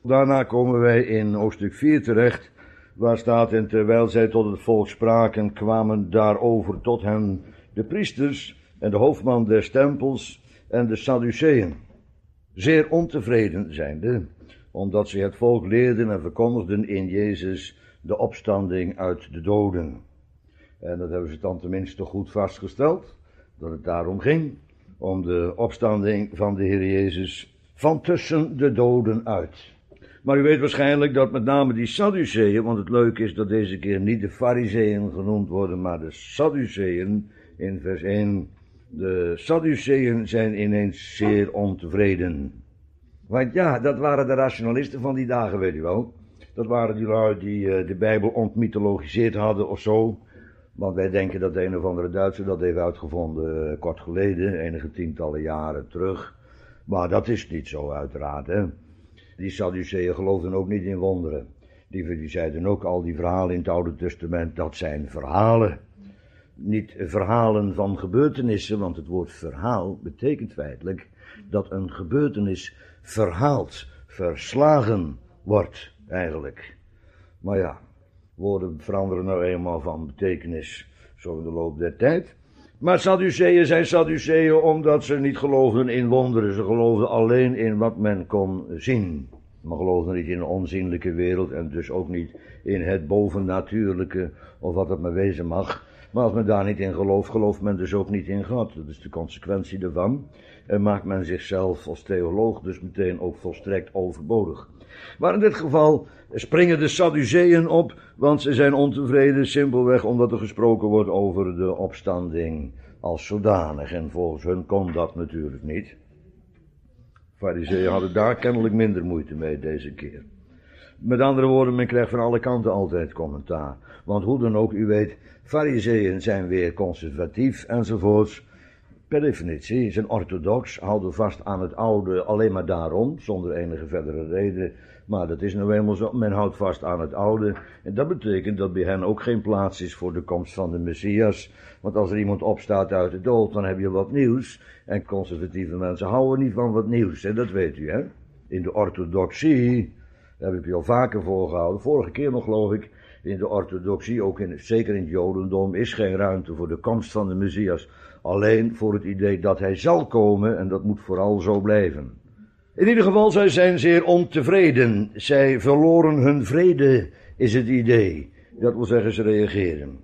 Daarna komen wij in hoofdstuk 4 terecht, waar staat: en terwijl zij tot het volk spraken, kwamen daarover tot hen de priesters en de hoofdman des tempels en de Sadduceeën, zeer ontevreden zijnde, omdat ze het volk leerden en verkondigden in Jezus de opstanding uit de doden. En dat hebben ze dan tenminste goed vastgesteld, dat het daarom ging, om de opstanding van de Heer Jezus van tussen de doden uit. Maar u weet waarschijnlijk dat met name die Sadduceeën, want het leuke is dat deze keer niet de Farizeeën genoemd worden, maar de Sadduceeën in vers 1. De Sadduceeën zijn ineens zeer ontevreden. Want ja, dat waren de rationalisten van die dagen, weet u wel. Dat waren die lui die de Bijbel ontmythologiseerd hadden of zo. Want wij denken dat de een of andere Duitser dat heeft uitgevonden kort geleden, enige tientallen jaren terug. Maar dat is niet zo uiteraard, hè. Die Sadduceeën geloofden ook niet in wonderen. Die zeiden ook al die verhalen in het Oude Testament, dat zijn verhalen. Niet verhalen van gebeurtenissen, want het woord verhaal betekent feitelijk dat een gebeurtenis verhaald, verslagen wordt eigenlijk. Maar ja, woorden veranderen nou eenmaal van betekenis, zo in de loop der tijd. Maar Sadduceeën zijn Sadduceeën omdat ze niet geloofden in wonderen. Ze geloofden alleen in wat men kon zien. Maar geloofden niet in een onzienlijke wereld en dus ook niet in het bovennatuurlijke of wat het maar wezen mag. Maar als men daar niet in gelooft, gelooft men dus ook niet in God. Dat is de consequentie daarvan. En maakt men zichzelf als theoloog dus meteen ook volstrekt overbodig. Maar in dit geval springen de Sadduceeën op, want ze zijn ontevreden simpelweg omdat er gesproken wordt over de opstanding als zodanig. En volgens hun kon dat natuurlijk niet. Farizeeën hadden daar kennelijk minder moeite mee deze keer. Met andere woorden, men krijgt van alle kanten altijd commentaar. Want hoe dan ook, u weet, Farizeeën zijn weer conservatief enzovoorts. Per definitie zijn orthodox, houden vast aan het oude alleen maar daarom, zonder enige verdere reden. Maar dat is nou eenmaal zo, men houdt vast aan het oude. En dat betekent dat bij hen ook geen plaats is voor de komst van de Messias. Want als er iemand opstaat uit de dood, dan heb je wat nieuws. En conservatieve mensen houden niet van wat nieuws, hè? Dat weet u, hè. In de orthodoxie, daar heb ik je al vaker voorgehouden, vorige keer nog geloof ik, in de orthodoxie, ook zeker in het Jodendom, is geen ruimte voor de komst van de Messias. Alleen voor het idee dat hij zal komen en dat moet vooral zo blijven. In ieder geval, zij zijn zeer ontevreden. Zij verloren hun vrede, is het idee. Dat wil zeggen, ze reageren.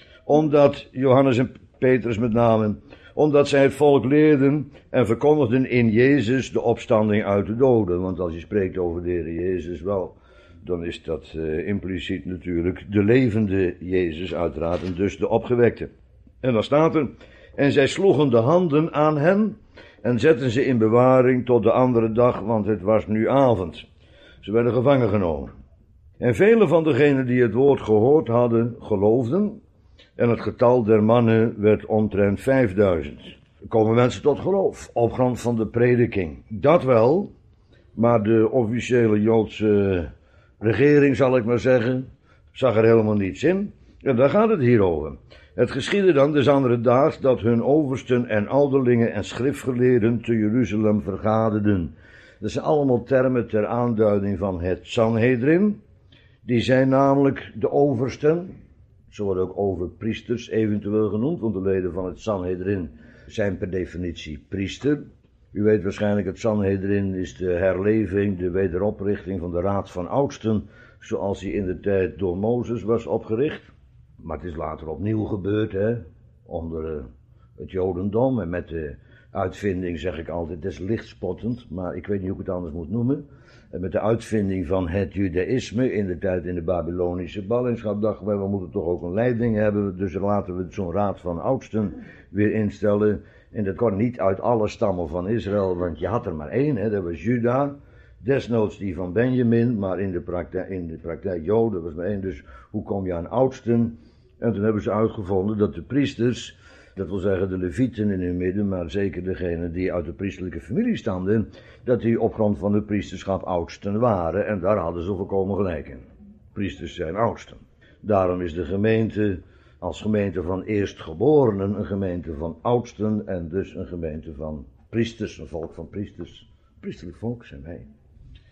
Omdat, Johannes en Petrus met name, omdat zij het volk leerden en verkondigden in Jezus de opstanding uit de doden. Want als je spreekt over de Heer Jezus, wel, dan is dat impliciet natuurlijk de levende Jezus uiteraard en dus de opgewekte. En dan staat er: en zij sloegen de handen aan hen en zetten ze in bewaring tot de andere dag, want het was nu avond. Ze werden gevangen genomen. En vele van degenen die het woord gehoord hadden, geloofden, en het getal der mannen werd omtrent 5000. Er komen mensen tot geloof, op grond van de prediking. Dat wel, maar de officiële Joodse regering, zal ik maar zeggen, zag er helemaal niets in. En daar gaat het hier over. Het geschiedde dan des andere daags dat hun oversten en ouderlingen en schriftgeleerden te Jeruzalem vergaderden. Dat zijn allemaal termen ter aanduiding van het Sanhedrin. Die zijn namelijk de oversten. Ze worden ook overpriesters eventueel genoemd, want de leden van het Sanhedrin zijn per definitie priester. U weet waarschijnlijk, het Sanhedrin is de herleving, de wederoprichting van de Raad van Oudsten, zoals die in de tijd door Mozes was opgericht. Maar het is later opnieuw gebeurd, hè, onder het Jodendom en met de uitvinding, zeg ik altijd, des lichtspottend, maar ik weet niet hoe ik het anders moet noemen. En met de uitvinding van het Judaïsme in de tijd in de Babylonische ballingschap dachten wij, we moeten toch ook een leiding hebben, dus laten we zo'n Raad van Oudsten weer instellen. En dat kon niet uit alle stammen van Israël, want je had er maar één, hè, dat was Juda. Desnoods die van Benjamin, maar in de praktijk Joden was maar één, dus hoe kom je aan oudsten? En toen hebben ze uitgevonden dat de priesters, dat wil zeggen de levieten in hun midden, maar zeker degenen die uit de priesterlijke familie stamden, dat die op grond van het priesterschap oudsten waren, en daar hadden ze volkomen gelijk in. Priesters zijn oudsten. Daarom is de gemeente als gemeente van eerstgeborenen een gemeente van oudsten en dus een gemeente van priesters, een volk van priesters. Priesterlijk volk zijn wij.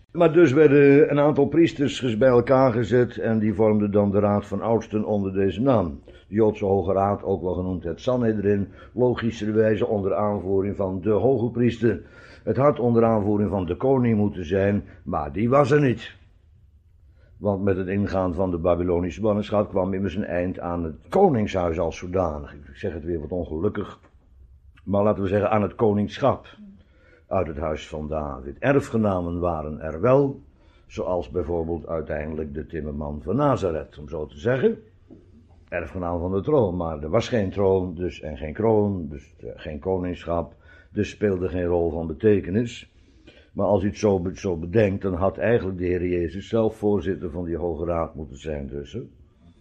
Maar dus werden een aantal priesters bij elkaar gezet en die vormden dan de raad van oudsten onder deze naam. De Joodse Hoge Raad, ook wel genoemd het Sanhedrin, logischerwijze onder aanvoering van de hoge priester. Het had onder aanvoering van de koning moeten zijn, maar die was er niet. Want met het ingaan van de Babylonische ballingschap kwam immers een eind aan het koningshuis als zodanig. Ik zeg het weer wat ongelukkig, maar laten we zeggen aan het koningschap uit het huis van David. Erfgenamen waren er wel, zoals bijvoorbeeld uiteindelijk de timmerman van Nazareth, om zo te zeggen. Erfgenaam van de troon, maar er was geen troon dus, en geen kroon, dus geen koningschap, dus speelde geen rol van betekenis. Maar als u het zo bedenkt, dan had eigenlijk de Heer Jezus zelf voorzitter van die Hoge Raad moeten zijn dus. Hè?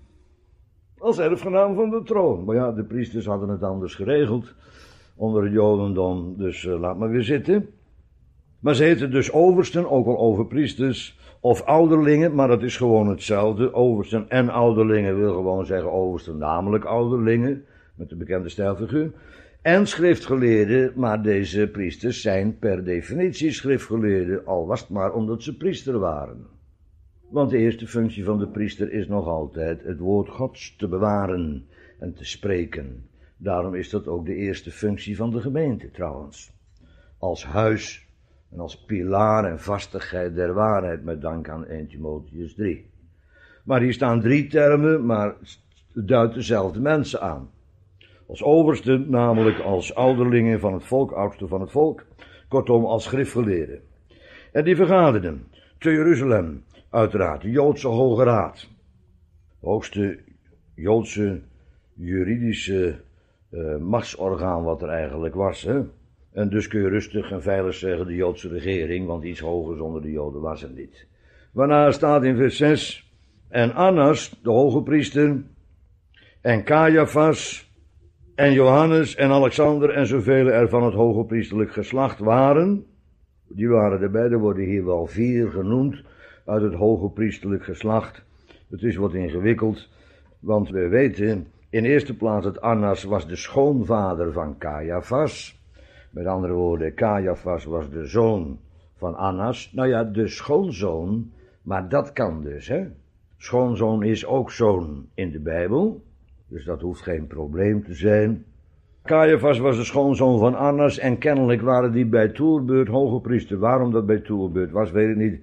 Als erfgenaam van de troon. Maar ja, de priesters hadden het anders geregeld onder het Jodendom, dus laat maar weer zitten. Maar ze heten dus oversten, ook al overpriesters, of ouderlingen, maar dat is gewoon hetzelfde. Oversten en ouderlingen wil gewoon zeggen oversten, namelijk ouderlingen, met de bekende stijlfiguur. En schriftgeleerden, maar deze priesters zijn per definitie schriftgeleerden, al was het maar omdat ze priester waren. Want de eerste functie van de priester is nog altijd het woord Gods te bewaren en te spreken. Daarom is dat ook de eerste functie van de gemeente trouwens. Als huis en als pilaar en vastigheid der waarheid met dank aan 1 Timotheüs 3. Maar hier staan 3 termen, maar het duidt dezelfde mensen aan. Als overste, namelijk als ouderlingen van het volk, oudste van het volk, kortom als schriftgeleerden. En die vergaderden te Jeruzalem, uiteraard, de Joodse Hoge Raad. Het hoogste Joodse juridische machtsorgaan wat er eigenlijk was. Hè? En dus kun je rustig en veilig zeggen de Joodse regering, want iets hoger zonder de Joden was er niet. Waarna staat in vers 6, en Annas, de hoge priester, en Caiaphas, en Johannes en Alexander en zoveel er van het hoge priesterlijk geslacht waren, die waren erbij, er worden hier wel 4 genoemd uit het hoge priesterlijk geslacht. Het is wat ingewikkeld, want we weten in eerste plaats dat Annas was de schoonvader van Caiaphas. Met andere woorden, Caiaphas was de zoon van Annas. Nou ja, de schoonzoon, maar dat kan dus, hè. Schoonzoon is ook zoon in de Bijbel. Dus dat hoeft geen probleem te zijn. Caiaphas was de schoonzoon van Annas en kennelijk waren die bij toerbeurt hoge priester. Waarom dat bij toerbeurt was, weet ik niet.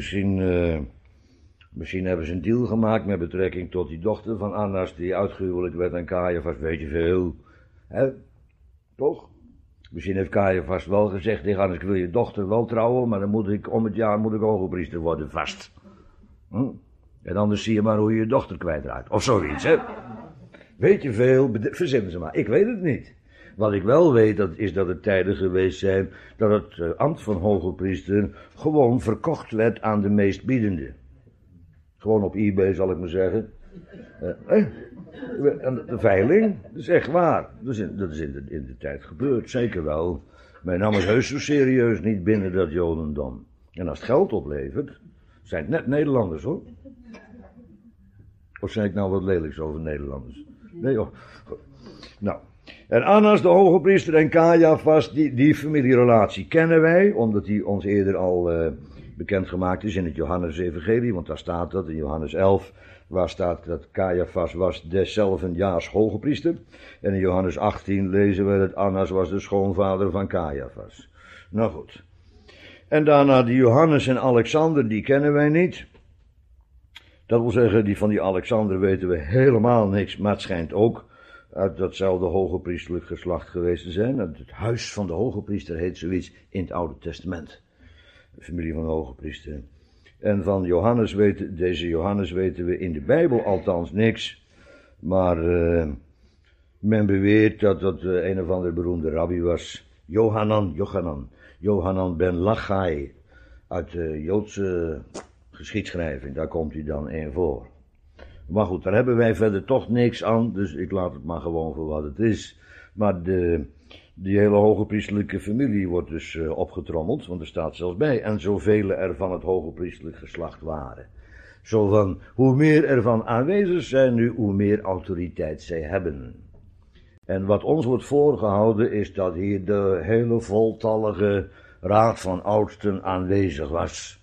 Misschien hebben ze een deal gemaakt met betrekking tot die dochter van Annas die uitgehuwelijkd werd aan Caiaphas, weet je veel. Hè? Toch? Misschien heeft Caiaphas wel gezegd tegen Annas, ik wil je dochter wel trouwen, maar dan moet ik om het jaar hoge priester worden, vast. En anders zie je maar hoe je je dochter kwijtraakt. Of zoiets, hè. Weet je veel, verzinnen ze maar. Ik weet het niet. Wat ik wel weet, is dat er tijden geweest zijn dat het ambt van hoge priester gewoon verkocht werd aan de meest biedende. Gewoon op eBay, zal ik maar zeggen. De veiling, dat is echt waar. Dat is in de tijd gebeurd, zeker wel. Maar nam het heus zo serieus niet binnen dat Jodendom. En als het geld oplevert, zijn het net Nederlanders, hoor. Of zei ik nou wat lelijks over Nederlanders? Nee, joh. Nou. En Annas, de hoge priester, en Caiaphas, die familierelatie kennen wij, omdat die ons eerder al bekendgemaakt is in het Johannes-evangelie, want daar staat dat in Johannes 11, waar staat dat Caiaphas was deszelfden jaars hoge priester. En in Johannes 18 lezen we dat Annas was de schoonvader van Caiaphas. Nou goed. En daarna die Johannes en Alexander, die kennen wij niet. Dat wil zeggen, die van die Alexander weten we helemaal niks, maar het schijnt ook uit datzelfde hoge priesterlijk geslacht geweest te zijn. Het huis van de hoge priester heet zoiets in het Oude Testament. De familie van de hoge priester. En van deze Johannes weten we in de Bijbel althans niks. Maar men beweert dat dat een of andere beroemde rabbi was. Johanan ben Lachai. Uit de Joodse geschiedschrijving, daar komt hij dan in voor. Maar goed, daar hebben wij verder toch niks aan, dus ik laat het maar gewoon voor wat het is. Maar die hele hoge priesterlijke familie wordt dus opgetrommeld, want er staat zelfs bij, en zoveel er van het hoge priesterlijk geslacht waren. Zo van, hoe meer er van aanwezig zijn nu, hoe meer autoriteit zij hebben. En wat ons wordt voorgehouden is dat hier de hele voltallige raad van oudsten aanwezig was.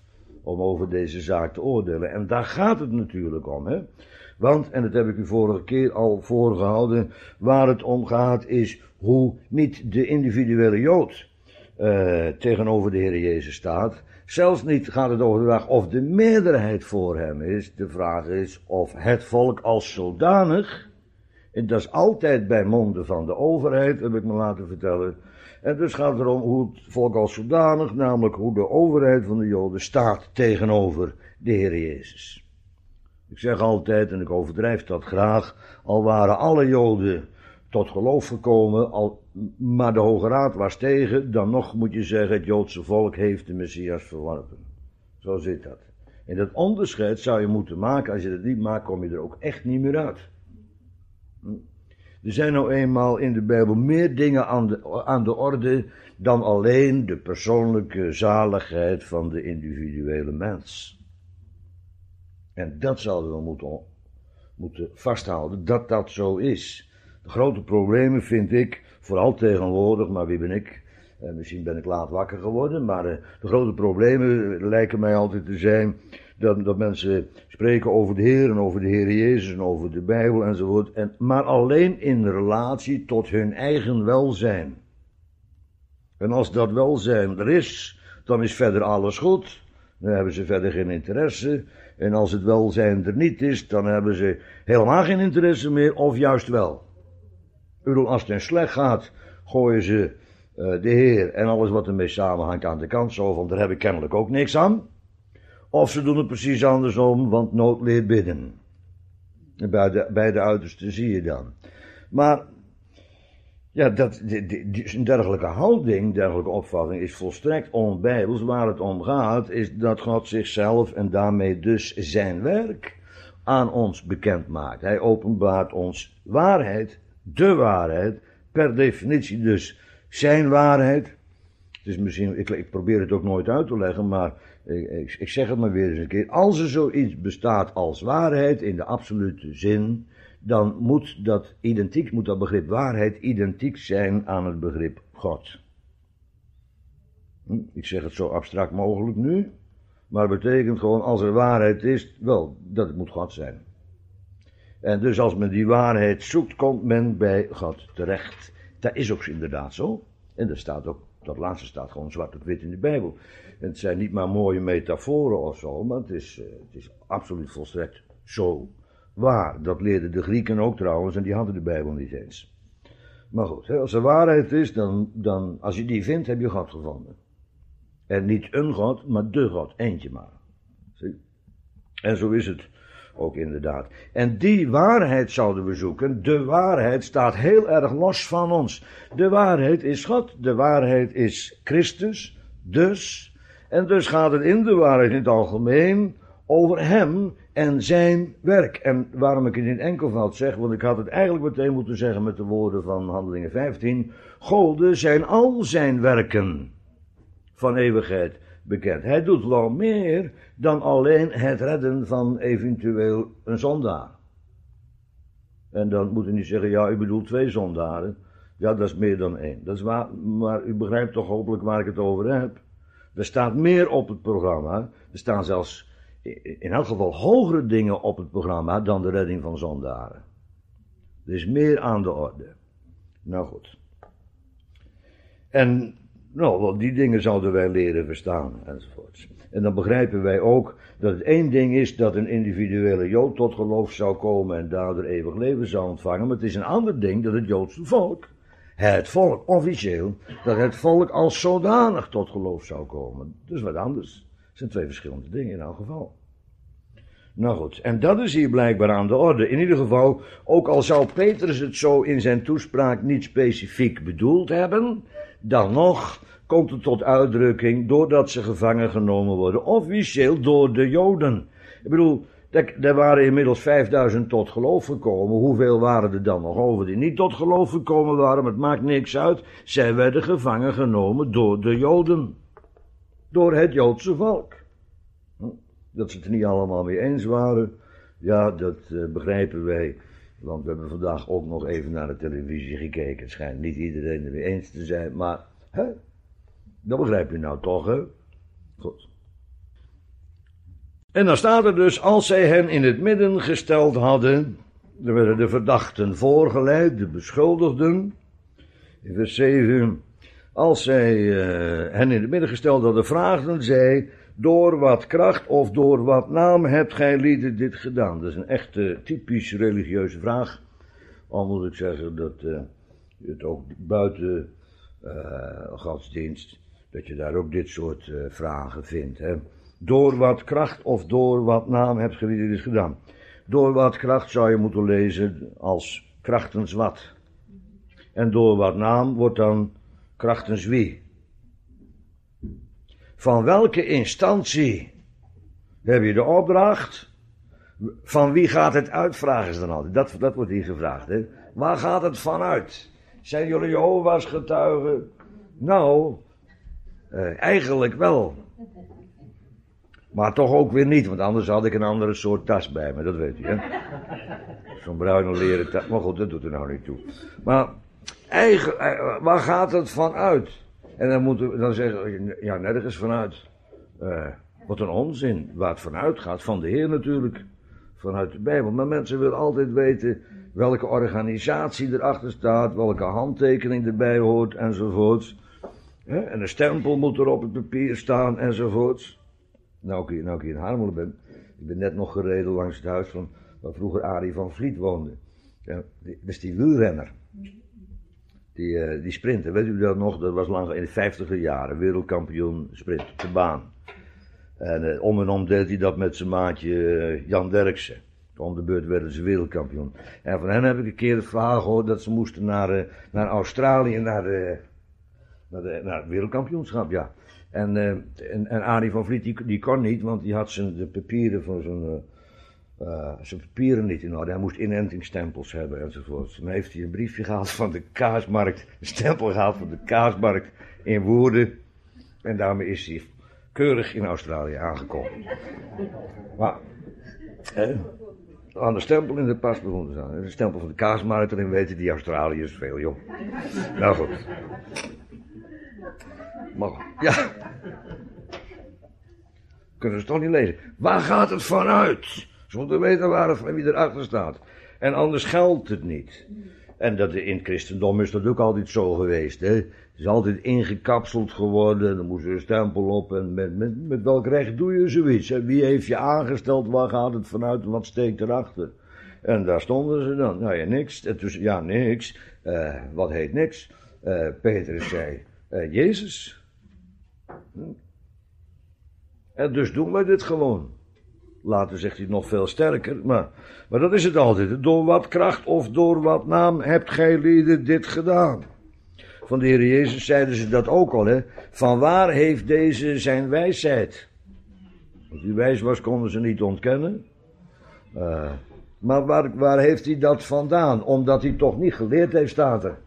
om over deze zaak te oordelen. En daar gaat het natuurlijk om, hè. Want, en dat heb ik u vorige keer al voorgehouden, waar het om gaat is hoe niet de individuele Jood tegenover de Heer Jezus staat. Zelfs niet gaat het over de vraag of de meerderheid voor hem is. De vraag is of het volk als zodanig, en dat is altijd bij monden van de overheid, heb ik me laten vertellen. En dus gaat het erom hoe het volk als zodanig, namelijk hoe de overheid van de Joden staat tegenover de Heer Jezus. Ik zeg altijd, en ik overdrijf dat graag, al waren alle Joden tot geloof gekomen, maar de Hoge Raad was tegen, dan nog moet je zeggen, het Joodse volk heeft de Messias verworpen. Zo zit dat. En dat onderscheid zou je moeten maken, als je dat niet maakt, kom je er ook echt niet meer uit. Er zijn nou eenmaal in de Bijbel meer dingen aan de orde dan alleen de persoonlijke zaligheid van de individuele mens. En dat zouden we moeten vasthouden, dat dat zo is. De grote problemen vind ik, vooral tegenwoordig, maar wie ben ik? Misschien ben ik laat wakker geworden, maar de grote problemen lijken mij altijd te zijn dat mensen spreken over de Heer en over de Heer Jezus en over de Bijbel enzovoort, maar alleen in relatie tot hun eigen welzijn. En als dat welzijn er is, dan is verder alles goed. Dan hebben ze verder geen interesse. En als het welzijn er niet is, dan hebben ze helemaal geen interesse meer, of juist wel. Ik bedoel, als het hen slecht gaat, gooien ze de Heer en alles wat ermee samenhangt aan de kant, zo van, daar heb ik kennelijk ook niks aan. Of ze doen het precies andersom, want nood leert bidden. En bij de uiterste zie je dan. Maar, ja, een dergelijke houding, dergelijke opvatting is volstrekt onbijbels. Waar het om gaat, is dat God zichzelf en daarmee dus zijn werk aan ons bekend maakt. Hij openbaart ons waarheid, de waarheid, per definitie dus zijn waarheid. Het is misschien, ik probeer het ook nooit uit te leggen, maar ik zeg het maar weer eens een keer. Als er zoiets bestaat als waarheid in de absolute zin, dan moet dat begrip waarheid identiek zijn aan het begrip God. Ik zeg het zo abstract mogelijk nu, maar het betekent gewoon, als er waarheid is, wel, dat het moet God zijn. En dus als men die waarheid zoekt, komt men bij God terecht. Dat is ook inderdaad zo. En dat staat ook, dat laatste staat gewoon zwart op wit in de Bijbel. En het zijn niet maar mooie metaforen of zo, maar het is absoluut volstrekt zo waar. Dat leerden de Grieken ook trouwens, en die hadden de Bijbel niet eens. Maar goed, als er waarheid is, dan als je die vindt, heb je God gevonden. En niet een God, maar de God, eentje maar. Zie? En zo is het ook inderdaad. En die waarheid zouden we zoeken. De waarheid staat heel erg los van ons. De waarheid is God, de waarheid is Christus, dus. En dus gaat het in de waarheid in het algemeen over hem en zijn werk. En waarom ik het in enkelvoud zeg, want ik had het eigenlijk meteen moeten zeggen met de woorden van Handelingen 15. Gode zijn al zijn werken van eeuwigheid bekend. Hij doet wel meer dan alleen het redden van eventueel een zondaar. En dan moet u niet zeggen, ja, u bedoelt 2 zondaren. Ja, dat is meer dan 1. Dat is waar, maar u begrijpt toch hopelijk waar ik het over heb. Er staat meer op het programma. Er staan zelfs in elk geval hogere dingen op het programma dan de redding van zondaren. Er is meer aan de orde. Nou goed. En wel, die dingen zouden wij leren verstaan, enzovoorts. En dan begrijpen wij ook dat het één ding is dat een individuele Jood tot geloof zou komen en daardoor eeuwig leven zou ontvangen. Maar het is een ander ding dat het Joodse volk, het volk officieel, dat het volk als zodanig tot geloof zou komen. Dus wat anders. Het zijn 2 verschillende dingen in elk geval. Nou goed, en dat is hier blijkbaar aan de orde. In ieder geval, ook al zou Petrus het zo in zijn toespraak niet specifiek bedoeld hebben, dan nog komt het tot uitdrukking doordat ze gevangen genomen worden, officieel door de Joden. Ik bedoel, er waren inmiddels 5000 tot geloof gekomen. Hoeveel waren er dan nog over die niet tot geloof gekomen waren? Maar het maakt niks uit. Zij werden gevangen genomen door de Joden. Door het Joodse volk. Dat ze het er niet allemaal mee eens waren, ja, dat begrijpen wij. Want we hebben vandaag ook nog even naar de televisie gekeken. Het schijnt niet iedereen er mee eens te zijn, maar dat begrijp je nou toch, hè? Goed. En dan staat er dus, als zij hen in het midden gesteld hadden, er werden de verdachten voorgeleid, de beschuldigden. In vers 7, als zij hen in het midden gesteld hadden, vraagden zij, door wat kracht of door wat naam hebt gij lieden dit gedaan? Dat is een echt typisch religieuze vraag. Al moet ik zeggen dat het ook buiten godsdienst, dat je daar ook dit soort vragen vindt. Hè? Door wat kracht of door wat naam hebt gij lieden dit gedaan? Door wat kracht zou je moeten lezen als krachtens wat. En door wat naam wordt dan krachtens wie. Van welke instantie heb je de opdracht? Van wie gaat het uit, vragen ze dan altijd. Dat wordt hier gevraagd. Hè? Waar gaat het vanuit? Zijn jullie Jehovah's getuigen? Nou, eigenlijk wel. Maar toch ook weer niet, want anders had ik een andere soort tas bij me, dat weet u, hè. Zo'n bruine leren tas, maar goed, dat doet er nou niet toe. Maar, waar gaat het vanuit? En dan moeten we dan zeggen, ja, nergens vanuit. Wat een onzin, waar het vanuit gaat, van de Heer natuurlijk, vanuit de Bijbel. Maar mensen willen altijd weten welke organisatie erachter staat, welke handtekening erbij hoort, enzovoorts. En een stempel moet er op het papier staan, enzovoorts. Nou ik hier in Harmelen ben, ik ben net nog gereden langs het huis van waar vroeger Arie van Vliet woonde. Ja, dat is die wielrenner. Die sprinter, weet u dat nog? Dat was lang in de 50e jaren, wereldkampioen sprint op de baan. En om en om deed hij dat met zijn maatje Jan Derksen. Om de beurt werden ze wereldkampioen. En van hen heb ik een keer het verhaal gehoord dat ze moesten naar Australië, naar het wereldkampioenschap, ja. En Arie van Vliet, die kon niet, want die had de papieren van zijn papieren niet in orde. Hij moest inentingsstempels hebben enzovoort. Dan heeft hij een briefje gehaald van de kaasmarkt, een stempel gehaald van de kaasmarkt in Woerden. En daarmee is hij keurig in Australië aangekomen. Maar, aan de stempel in de pas begonnen te staan. De stempel van de kaasmarkt, erin weten die Australiërs veel, joh. Nou goed. Maar, ja. Kunnen ze toch niet lezen. Waar gaat het vanuit? Ze moeten weten wie erachter staat. En anders geldt het niet. En in het christendom is dat ook altijd zo geweest. Hè? Het is altijd ingekapseld geworden. Dan moest er een stempel op. En met welk recht doe je zoiets? Hè? Wie heeft je aangesteld? Waar gaat het vanuit? Wat steekt erachter? En daar stonden ze dan. Nou ja, niks. Ja, niks. Wat heet niks? Petrus zei, Jezus. En dus doen wij dit gewoon. Later zegt hij nog veel sterker, maar dat is het altijd. Door wat kracht of door wat naam hebt gij lieden dit gedaan? Van de Heer Jezus zeiden ze dat ook al, hè. Van waar heeft deze zijn wijsheid? Als hij wijs was, konden ze niet ontkennen. Maar waar heeft hij dat vandaan? Omdat hij toch niet geleerd heeft, staat er.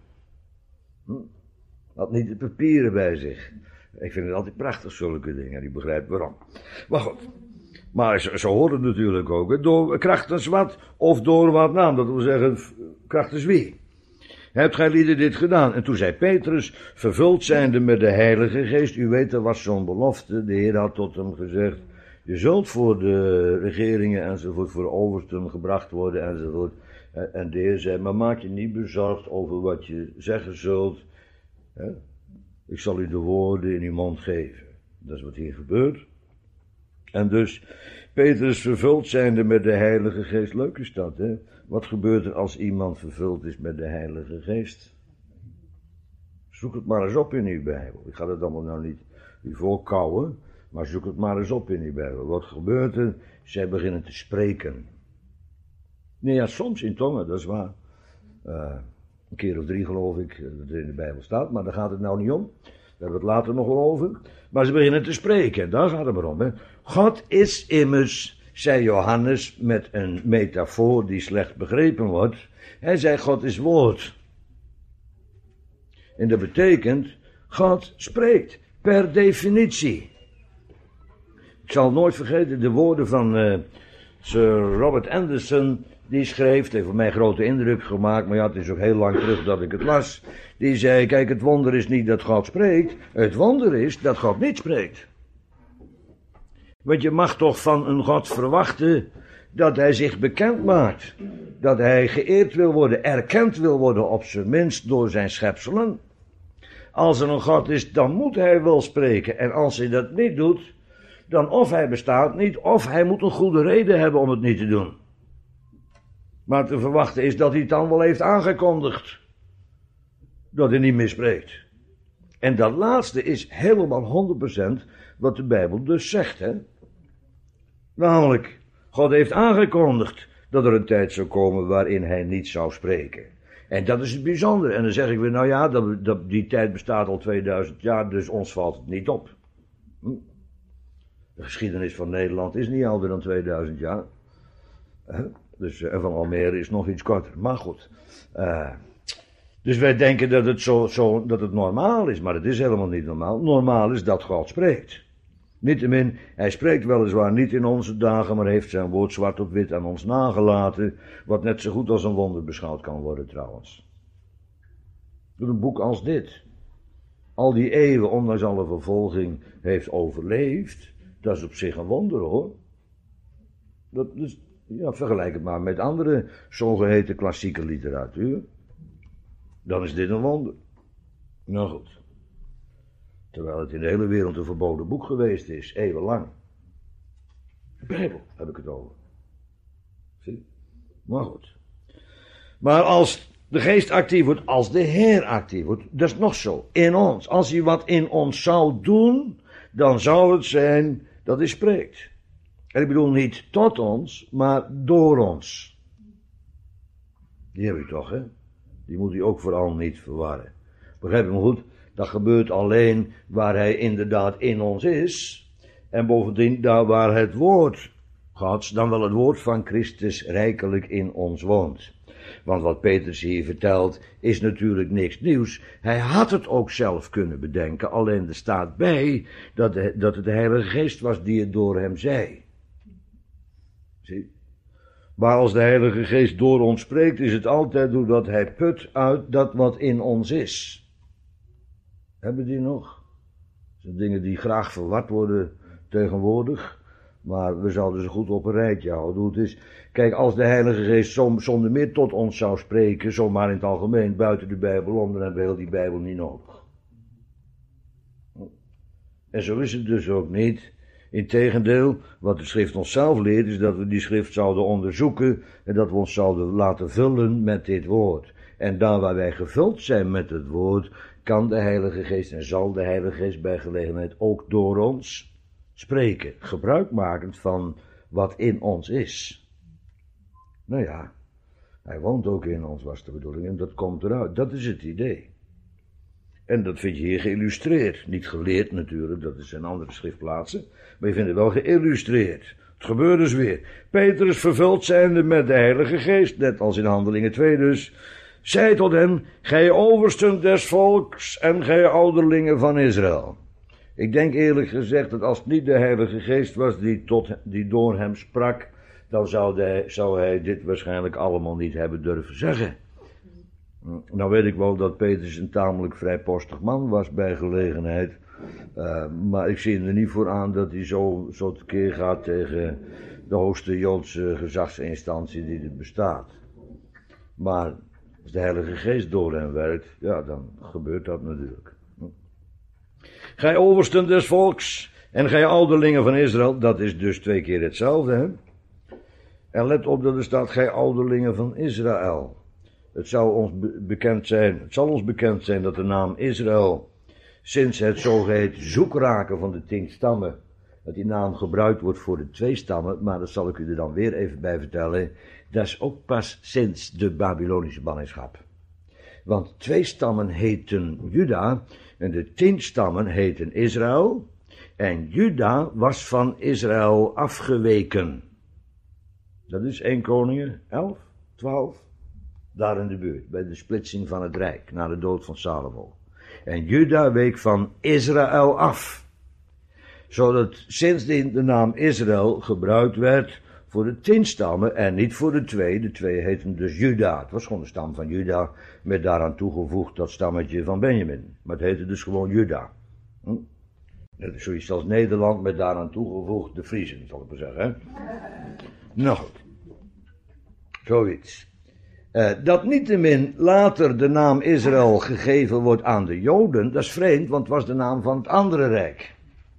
Had niet de papieren bij zich. Ik vind het altijd prachtig, zulke dingen. Die begrijpt waarom. Maar goed. Maar zo hoort het natuurlijk ook. Hè. Door krachtens wat of door wat naam. Dat wil zeggen, krachtens wie? Hebt gij lieden dit gedaan? En toen zei Petrus, vervuld zijnde met de Heilige Geest. U weet, er was zo'n belofte. De Heer had tot hem gezegd, je zult voor de regeringen enzovoort, voor de oversten gebracht worden enzovoort. En de Heer zei, maar maak je niet bezorgd over wat je zeggen zult. Ik zal u de woorden in uw mond geven. Dat is wat hier gebeurt. En dus, Petrus vervuld zijnde met de Heilige Geest. Leuk is dat, hè? Wat gebeurt er als iemand vervuld is met de Heilige Geest? Zoek het maar eens op in uw Bijbel. Ik ga het allemaal nou niet u voorkouwen, maar zoek het maar eens op in uw Bijbel. Wat gebeurt er? Zij beginnen te spreken. Nee, ja, soms in tongen, dat is waar. Een keer of 3 geloof ik, dat er in de Bijbel staat, maar daar gaat het nou niet om. Daar hebben we het later nog wel over. Maar ze beginnen te spreken, daar gaat het maar om. Hè. God is immers, zei Johannes met een metafoor die slecht begrepen wordt. Hij zei, God is woord. En dat betekent, God spreekt, per definitie. Ik zal nooit vergeten de woorden van Sir Robert Anderson. Die schreef, het heeft voor mij grote indruk gemaakt, maar ja, het is ook heel lang terug dat ik het las. Die zei, kijk, het wonder is niet dat God spreekt, het wonder is dat God niet spreekt. Want je mag toch van een God verwachten dat hij zich bekend maakt. Dat hij geëerd wil worden, erkend wil worden op zijn minst door zijn schepselen. Als er een God is, dan moet hij wel spreken. En als hij dat niet doet, dan of hij bestaat niet, of hij moet een goede reden hebben om het niet te doen. Maar te verwachten is dat hij het dan wel heeft aangekondigd. Dat hij niet meer spreekt. En dat laatste is helemaal 100% wat de Bijbel dus zegt, hè. Namelijk, God heeft aangekondigd dat er een tijd zou komen waarin hij niet zou spreken. En dat is het bijzondere. En dan zeg ik weer, nou ja, die tijd bestaat al 2000 jaar, dus ons valt het niet op. De geschiedenis van Nederland is niet ouder dan 2000 jaar. Dus, en van Almere is nog iets korter. Maar goed. Dus wij denken dat het dat het normaal is, maar het is helemaal niet normaal. Normaal is dat God spreekt. Niettemin, hij spreekt weliswaar niet in onze dagen, maar heeft zijn woord zwart op wit aan ons nagelaten, wat net zo goed als een wonder beschouwd kan worden trouwens. Door een boek als dit, al die eeuwen, ondanks alle vervolging, heeft overleefd, dat is op zich een wonder hoor. Dat is, ja, vergelijk het maar met andere zogeheten klassieke literatuur. Dan is dit een wonder. Nou goed. Terwijl het in de hele wereld een verboden boek geweest is, eeuwenlang. De Bijbel heb ik het over. Zie? Maar goed. Maar als de geest actief wordt, als de Heer actief wordt, dat is nog zo, in ons. Als hij wat in ons zou doen, dan zou het zijn dat hij spreekt. En ik bedoel niet tot ons, maar door ons. Die heb ik toch, hè? Die moet hij ook vooral niet verwarren. Begrijp je me goed? Dat gebeurt alleen waar hij inderdaad in ons is. En bovendien daar waar het woord Gods, dan wel het woord van Christus rijkelijk in ons woont. Want wat Petrus hier vertelt is natuurlijk niks nieuws. Hij had het ook zelf kunnen bedenken. Alleen er staat bij dat het de Heilige Geest was die het door hem zei. Zie? Maar als de Heilige Geest door ons spreekt, is het altijd doordat hij put uit dat wat in ons is. Hebben die nog? Dat zijn dingen die graag verward worden tegenwoordig. Maar we zouden ze goed op een rijtje houden. Hoe het is. Kijk, als de Heilige Geest zonder meer tot ons zou spreken, zomaar in het algemeen, buiten de Bijbel om, dan hebben we heel die Bijbel niet nodig. En zo is het dus ook niet. Integendeel, wat de schrift ons zelf leert, is dat we die schrift zouden onderzoeken en dat we ons zouden laten vullen met dit woord. En daar waar wij gevuld zijn met het woord, kan de Heilige Geest en zal de Heilige Geest bij gelegenheid ook door ons spreken, gebruikmakend van wat in ons is. Nou ja, hij woont ook in ons, was de bedoeling, en dat komt eruit. Dat is het idee. En dat vind je hier geïllustreerd. Niet geleerd natuurlijk, dat is in andere schriftplaatsen, maar je vindt het wel geïllustreerd. Het gebeurt dus weer. Petrus vervuld zijnde met de Heilige Geest, net als in Handelingen 2 dus, zei tot hen, gij oversten des volks en gij ouderlingen van Israël. Ik denk eerlijk gezegd dat als het niet de Heilige Geest was die door hem sprak, dan zou hij dit waarschijnlijk allemaal niet hebben durven zeggen. Nou weet ik wel dat Petrus een tamelijk vrijpostig man was bij gelegenheid, maar ik zie hem er niet voor aan dat hij zo tekeer gaat tegen de hoogste Joodse gezagsinstantie die er bestaat. Maar als de Heilige Geest door hem werkt, ja, dan gebeurt dat natuurlijk. Gij oversten des volks en gij ouderlingen van Israël, dat is dus 2 keer hetzelfde, hè? En let op dat er staat, gij ouderlingen van Israël. Het zal ons bekend zijn dat de naam Israël, sinds het zogeheten zoekraken van de 10 stammen, dat die naam gebruikt wordt voor de 2 stammen, maar dat zal ik u er dan weer even bij vertellen, dat is ook pas sinds de Babylonische ballingschap. Want 2 stammen heten Juda en de 10 stammen heten Israël en Juda was van Israël afgeweken. Dat is 1 Koningen 11, 12, daar in de buurt, bij de splitsing van het Rijk, na de dood van Salomo. En Juda week van Israël af, zodat sindsdien de naam Israël gebruikt werd voor de 10 stammen en niet voor de 2. De 2 heten dus Juda. Het was gewoon de stam van Juda, met daaraan toegevoegd dat stammetje van Benjamin. Maar het heette dus gewoon Juda. Zoiets als Nederland met daaraan toegevoegd de Friezen, zal ik maar zeggen. Hè? Nou goed. Zoiets. Dat niettemin later de naam Israël gegeven wordt aan de Joden, dat is vreemd, want het was de naam van het andere rijk.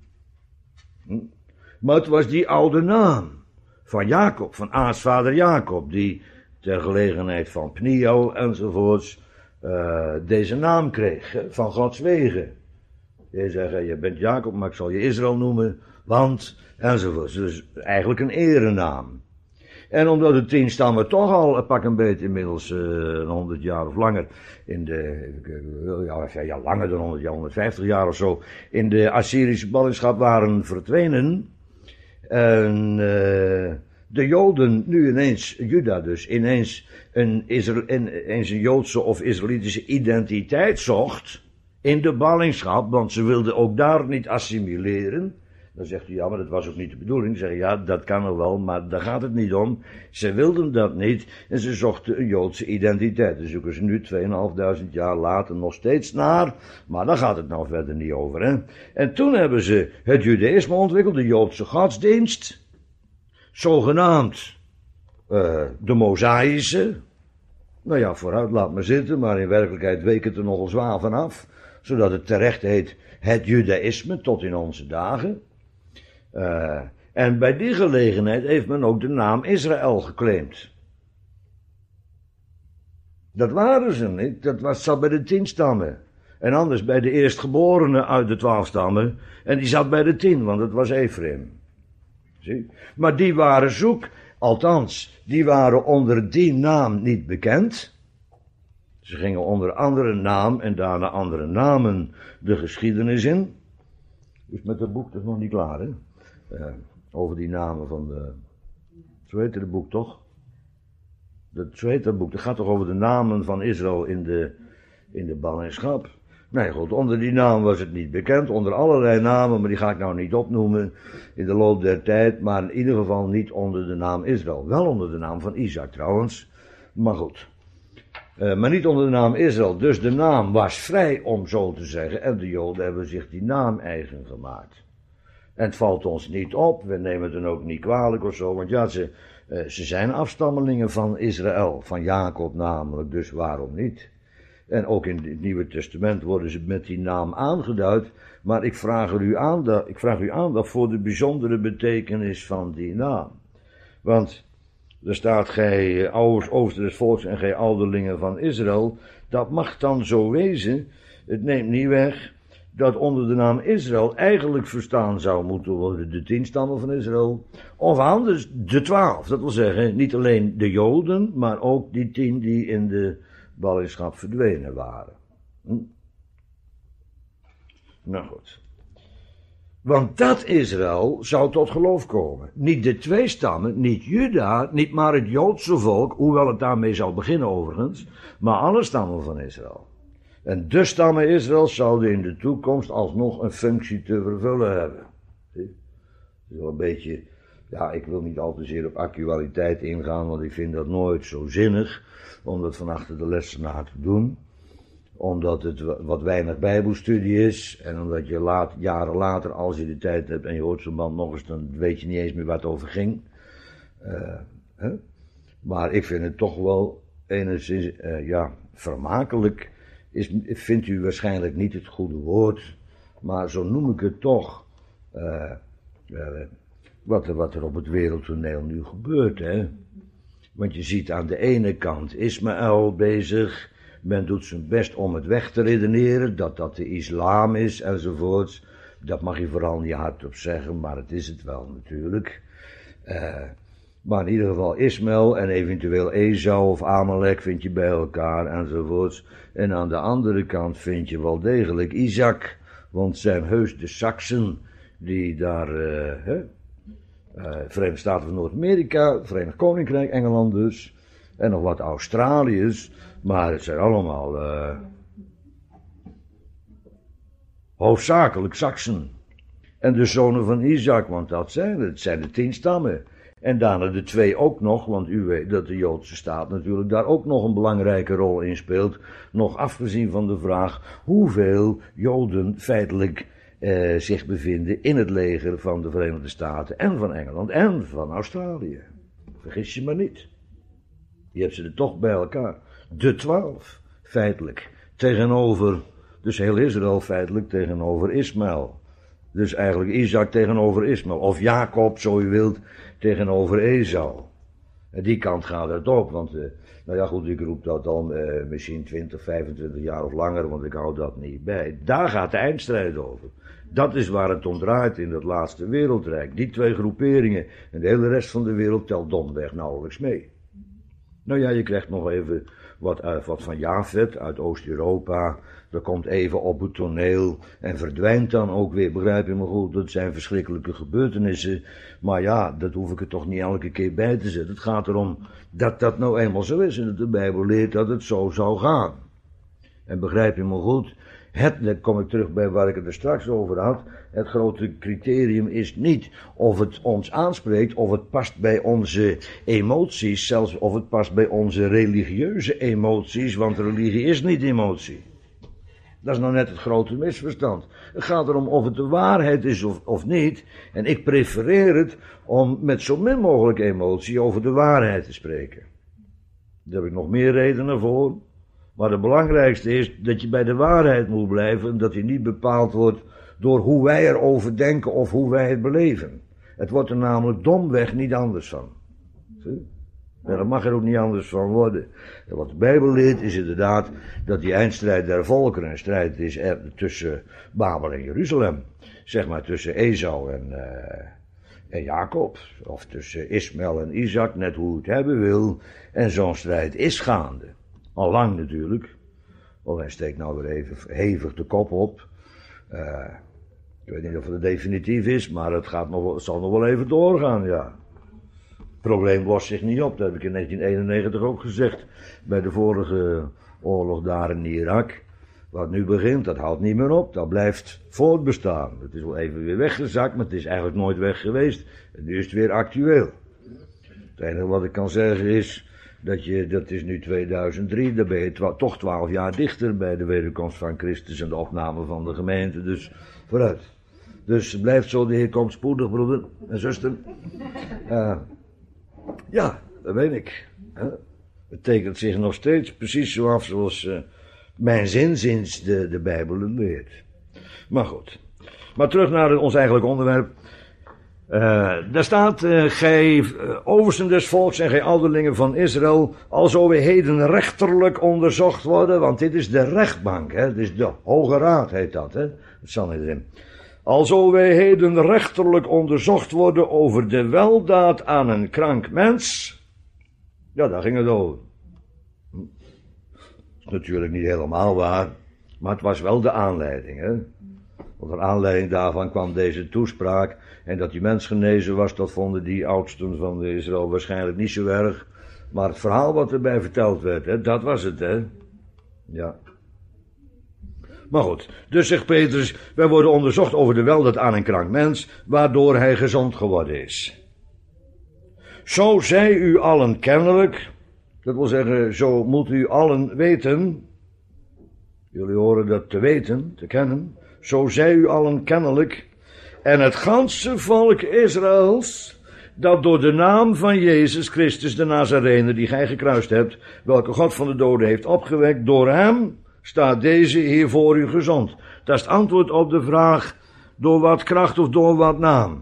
Maar het was die oude naam van Jacob, van aartsvader Jacob, die ter gelegenheid van Pniel enzovoorts deze naam kreeg, van Gods wegen. Je zegt, je bent Jacob, maar ik zal je Israël noemen, want enzovoorts. Dus eigenlijk een erenaam. En omdat de 10 stammen toch al pak een beetje inmiddels 100 jaar of langer in de, ja langer dan 100 jaar, 150 jaar of zo, in de Assyrische ballingschap waren verdwenen. En de Joden nu ineens, Juda dus, ineens een Joodse of Israëlitische identiteit zocht in de ballingschap, want ze wilden ook daar niet assimileren. Dan zegt u, ja, maar dat was ook niet de bedoeling. Zeg, ja, dat kan nog wel, maar daar gaat het niet om. Ze wilden dat niet en ze zochten een Joodse identiteit. Daar zoeken ze nu 2500 jaar later nog steeds naar, maar daar gaat het nou verder niet over. Hè? En toen hebben ze het Judaïsme ontwikkeld, de Joodse godsdienst, zogenaamd de Mosaïsche. Nou ja, vooruit, laat maar zitten, maar in werkelijkheid week het er nogal zwaar vanaf, zodat het terecht heet het Judaïsme tot in onze dagen. En bij die gelegenheid heeft men ook de naam Israël geclaimd. Dat waren ze niet, zat bij de 10 stammen. En anders bij de eerstgeborene uit de 12 stammen. En die zat bij de 10, want het was Ephraim. Zie? Maar die waren zoek, althans, die waren onder die naam niet bekend. Ze gingen onder andere naam en daarna andere namen de geschiedenis in. Dus met dat boek, dat is nog niet klaar, hè? Over die namen van de... Zo heette het boek toch? Zo heet dat boek. Dat gaat toch over de namen van Israël in de ballingschap. Nee, goed, onder die naam was het niet bekend. Onder allerlei namen, maar die ga ik nou niet opnoemen in de loop der tijd. Maar in ieder geval niet onder de naam Israël. Wel onder de naam van Isaac trouwens. Maar goed. Maar niet onder de naam Israël. Dus de naam was vrij, om zo te zeggen. En de Joden hebben zich die naam eigen gemaakt. En het valt ons niet op. We nemen het dan ook niet kwalijk of zo. Want ja, ze zijn afstammelingen van Israël. Van Jacob namelijk. Dus waarom niet? En ook in het Nieuwe Testament worden ze met die naam aangeduid. Maar ik vraag u aandacht voor de bijzondere betekenis van die naam. Want er staat, gij overste des volks en gij ouderlingen van Israël. Dat mag dan zo wezen. Het neemt niet weg dat onder de naam Israël eigenlijk verstaan zou moeten worden de 10 stammen van Israël. Of anders de 12. Dat wil zeggen, niet alleen de Joden, maar ook die 10 die in de ballingschap verdwenen waren. Nou goed. Want dat Israël zou tot geloof komen. Niet de 2 stammen, niet Juda, niet maar het Joodse volk, hoewel het daarmee zou beginnen overigens, maar alle stammen van Israël. En de stammen Israël zouden in de toekomst alsnog een functie te vervullen hebben. Zie? Dat is wel een beetje, ja, ik wil niet al te zeer op actualiteit ingaan, want ik vind dat nooit zo zinnig, om dat van achter de lessenaar te doen. Omdat het wat weinig bijbelstudie is, en omdat je jaren later, als je de tijd hebt en je hoort zo'n man nog eens, dan weet je niet eens meer waar het over ging. Maar ik vind het toch wel enigszins, vermakelijk. Vindt u waarschijnlijk niet het goede woord, maar zo noem ik het toch, wat er op het wereldtoneel nu gebeurt, hè. Want je ziet aan de ene kant Ismaël bezig, men doet zijn best om het weg te redeneren, dat de islam is enzovoorts. Dat mag je vooral niet hardop zeggen, maar het is het wel natuurlijk. Maar in ieder geval Ismaël en eventueel Esau of Amalek vind je bij elkaar enzovoorts. En aan de andere kant vind je wel degelijk Isaac, want zijn heus de Saksen die daar, Verenigde Staten van Noord-Amerika, Verenigd Koninkrijk, Engeland dus, en nog wat Australiërs, maar het zijn allemaal hoofdzakelijk Saksen. En de zonen van Isaac, want het zijn de 10 stammen. En daarna de 2 ook nog, want u weet dat de Joodse staat natuurlijk daar ook nog een belangrijke rol in speelt. Nog afgezien van de vraag hoeveel Joden feitelijk zich bevinden in het leger van de Verenigde Staten en van Engeland en van Australië. Vergis je maar niet. Je hebt ze er toch bij elkaar. De 12, feitelijk. Tegenover, dus heel Israël feitelijk tegenover Ismaël. Dus eigenlijk Isaac tegenover Ismaël. Of Jacob, zo u wilt, tegenover Esau. En die kant gaat het op, want, nou ja goed, ik roep dat al misschien 20, 25 jaar of langer, want ik hou dat niet bij. Daar gaat de eindstrijd over. Dat is waar het om draait in het laatste wereldrijk. Die twee groeperingen en de hele rest van de wereld telt domweg nauwelijks mee. Nou ja, je krijgt nog even wat van Jafet uit Oost-Europa. Dat komt even op het toneel en verdwijnt dan ook weer, begrijp je me goed. Dat zijn verschrikkelijke gebeurtenissen. Maar ja, dat hoef ik er toch niet elke keer bij te zetten. Het gaat erom dat dat nou eenmaal zo is en dat de Bijbel leert dat het zo zou gaan. En begrijp je me goed, daar kom ik terug bij waar ik het er straks over had. Het grote criterium is niet of het ons aanspreekt, of het past bij onze emoties, zelfs of het past bij onze religieuze emoties, want religie is niet emotie. Dat is nou net het grote misverstand. Het gaat erom of het de waarheid is of niet. En ik prefereer het om met zo min mogelijk emotie over de waarheid te spreken. Daar heb ik nog meer redenen voor. Maar het belangrijkste is dat je bij de waarheid moet blijven. En dat die niet bepaald wordt door hoe wij erover denken of hoe wij het beleven. Het wordt er namelijk domweg niet anders van. Zie? Ja, dat mag er ook niet anders van worden. En wat de Bijbel leert is inderdaad dat die eindstrijd der volkeren een strijd is tussen Babel en Jeruzalem. Zeg maar tussen Esau en Jacob. Of tussen Ismaël en Isaac, net hoe het hebben wil. En zo'n strijd is gaande. Al lang natuurlijk. Want hij steekt nou weer even hevig de kop op. Ik weet niet of het definitief is, maar het zal nog wel even doorgaan, ja. Het probleem lost zich niet op, dat heb ik in 1991 ook gezegd. Bij de vorige oorlog daar in Irak. Wat nu begint, dat houdt niet meer op, dat blijft voortbestaan. Het is wel even weer weggezakt, maar het is eigenlijk nooit weg geweest. En nu is het weer actueel. Het enige wat ik kan zeggen is, dat is nu 2003, dan ben je toch 12 jaar dichter bij de wederkomst van Christus en de opname van de gemeente, dus vooruit. Dus het blijft zo, de Heer komt spoedig, broeder en zuster. Ja, dat weet ik. Het tekent zich nog steeds precies zoals mijn zinziens de Bijbel het leert. Maar goed. Maar terug naar ons eigenlijk onderwerp. Daar staat, gij oversten des volks en gij ouderlingen van Israël, alzo wij heden rechterlijk onderzocht worden, want dit is de rechtbank, hè? Dit is de Hoge Raad heet dat, hè? Dat zal niet erin. Alzo wij heden rechterlijk onderzocht worden over de weldaad aan een krank mens. Ja, daar ging het over. Dat is natuurlijk niet helemaal waar, maar het was wel de aanleiding, hè. Onder aanleiding daarvan kwam deze toespraak. En dat die mens genezen was, dat vonden die oudsten van Israël waarschijnlijk niet zo erg. Maar het verhaal wat erbij verteld werd, hè, dat was het, hè. Ja. Maar goed, dus zegt Petrus, wij worden onderzocht over de weldaad aan een krank mens, waardoor hij gezond geworden is. Zo zij u allen kennelijk, dat wil zeggen, zo moet u allen weten, jullie horen dat te weten, te kennen, zo zij u allen kennelijk, en het ganse volk Israëls, dat door de naam van Jezus Christus de Nazarener, die gij gekruist hebt, welke God van de doden heeft opgewekt, door hem staat deze hier voor u gezond. Dat is het antwoord op de vraag, door wat kracht of door wat naam?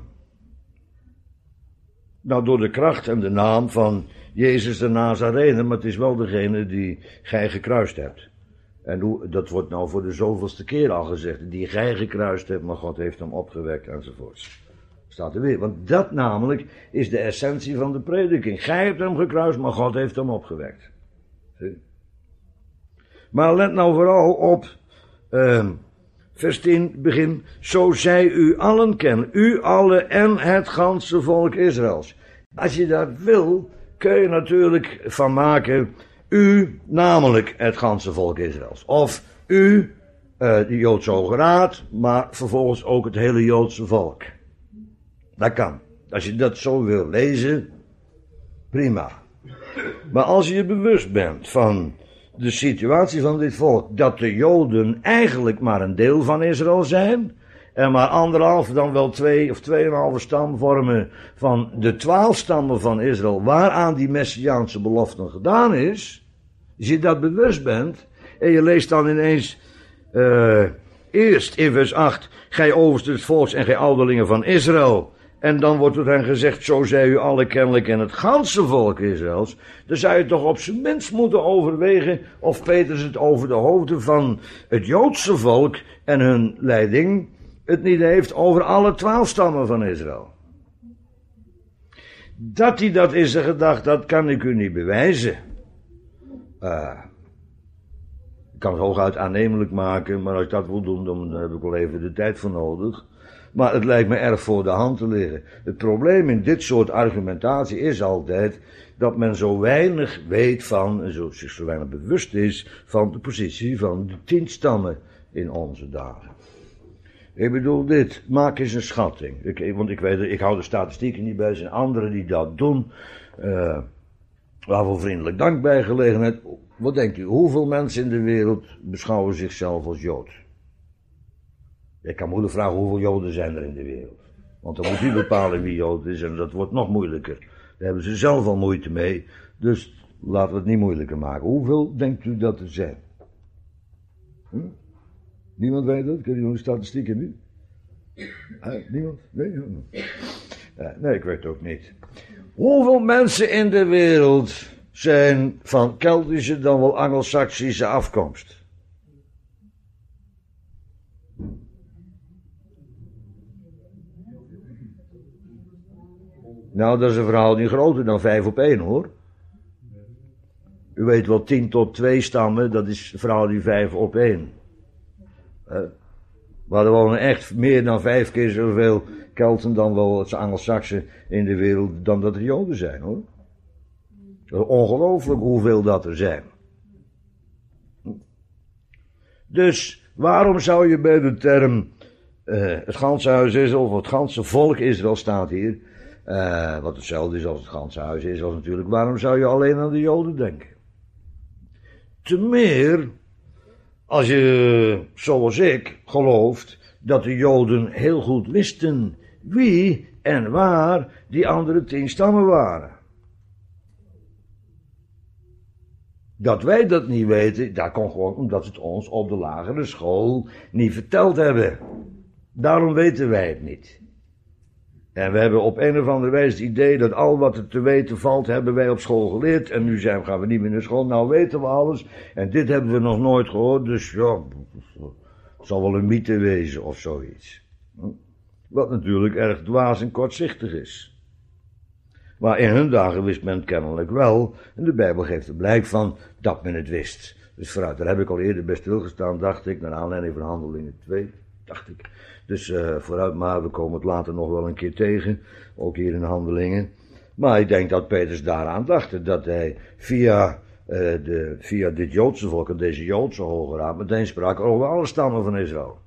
Nou, door de kracht en de naam van Jezus de Nazarener, maar het is wel degene die gij gekruist hebt. En dat wordt nou voor de zoveelste keer al gezegd, die gij gekruist hebt, maar God heeft hem opgewekt enzovoorts. Staat er weer, want dat namelijk is de essentie van de prediking. Gij hebt hem gekruist, maar God heeft hem opgewekt. Zie? Maar let nou vooral op, vers 10 begin, zo zij u allen kennen, u allen en het ganse volk Israëls. Als je dat wil, kun je natuurlijk van maken, u namelijk het ganse volk Israëls. Of u, de Joodse Hoge Raad, maar vervolgens ook het hele Joodse volk. Dat kan. Als je dat zo wil lezen, prima. Maar als je je bewust bent van de situatie van dit volk, dat de Joden eigenlijk maar een deel van Israël zijn, en maar 1,5, dan wel 2 of 2,5 stam vormen van de 12 stammen van Israël, waaraan die messiaanse belofte gedaan is, als je dat bewust bent, en je leest dan ineens, eerst in vers 8, gij overste des volks en gij ouderlingen van Israël, en dan wordt het hen gezegd, zo zij u alle kennelijk en het ganse volk Israëls, dan zou je toch op zijn minst moeten overwegen of Petrus het over de hoofden van het Joodse volk en hun leiding het niet heeft over alle 12 stammen van Israël. Dat hij dat in zijn gedacht, dat kan ik u niet bewijzen. Ik kan het hooguit aannemelijk maken, maar als ik dat wil doen, dan heb ik wel even de tijd voor nodig. Maar het lijkt me erg voor de hand te liggen. Het probleem in dit soort argumentatie is altijd dat men zo weinig weet van, en zich zo weinig bewust is van de positie van de 10 stammen in onze dagen. Ik bedoel dit, maak eens een schatting. Want ik hou de statistieken niet bij, er zijn anderen die dat doen. Waarvoor vriendelijk dank bij gelegenheid. Wat denkt u, hoeveel mensen in de wereld beschouwen zichzelf als Jood? Ik kan moeilijk vragen hoeveel Joden zijn er in de wereld. Want dan moet u bepalen wie Jood is en dat wordt nog moeilijker. Daar hebben ze zelf al moeite mee. Dus laten we het niet moeilijker maken. Hoeveel denkt u dat er zijn? Niemand weet dat? Ken je de statistieken niet? Niemand? Nee? Nee, ik weet het ook niet. Hoeveel mensen in de wereld zijn van Keltische dan wel Angelsaksische afkomst? Nou, dat is een verhouding groter dan 5 op 1, hoor. U weet wel, 10 tot 2 stammen, dat is een verhouding 5 op 1. Maar er wonen echt meer dan 5 keer zoveel Kelten dan wel het Angelsaksen in de wereld dan dat er Joden zijn, hoor. Ongelooflijk hoeveel dat er zijn. Dus waarom zou je bij de term het ganse huis Israël of het ganse volk Israël staat hier, wat hetzelfde is als het ganse huis Israël natuurlijk, waarom zou je alleen aan de Joden denken? Te meer als je, zoals ik, gelooft dat de Joden heel goed wisten wie en waar die andere 10 stammen waren. Dat wij dat niet weten, dat komt gewoon omdat ze het ons op de lagere school niet verteld hebben. Daarom weten wij het niet. En we hebben op een of andere wijze het idee dat al wat er te weten valt, hebben wij op school geleerd. En nu gaan we niet meer naar school, nou weten we alles. En dit hebben we nog nooit gehoord, dus ja, het zal wel een mythe wezen of zoiets. Wat natuurlijk erg dwaas en kortzichtig is. Maar in hun dagen wist men het kennelijk wel. En de Bijbel geeft er blijk van dat men het wist. Dus vooruit, daar heb ik al eerder bij stilgestaan, dacht ik, naar aanleiding van Handelingen 2, dacht ik. Dus vooruit maar, we komen het later nog wel een keer tegen, ook hier in Handelingen. Maar ik denk dat Petrus daaraan dacht, dat hij via dit Joodse volk en deze Joodse Hoge Raad meteen sprak over alle stammen van Israël.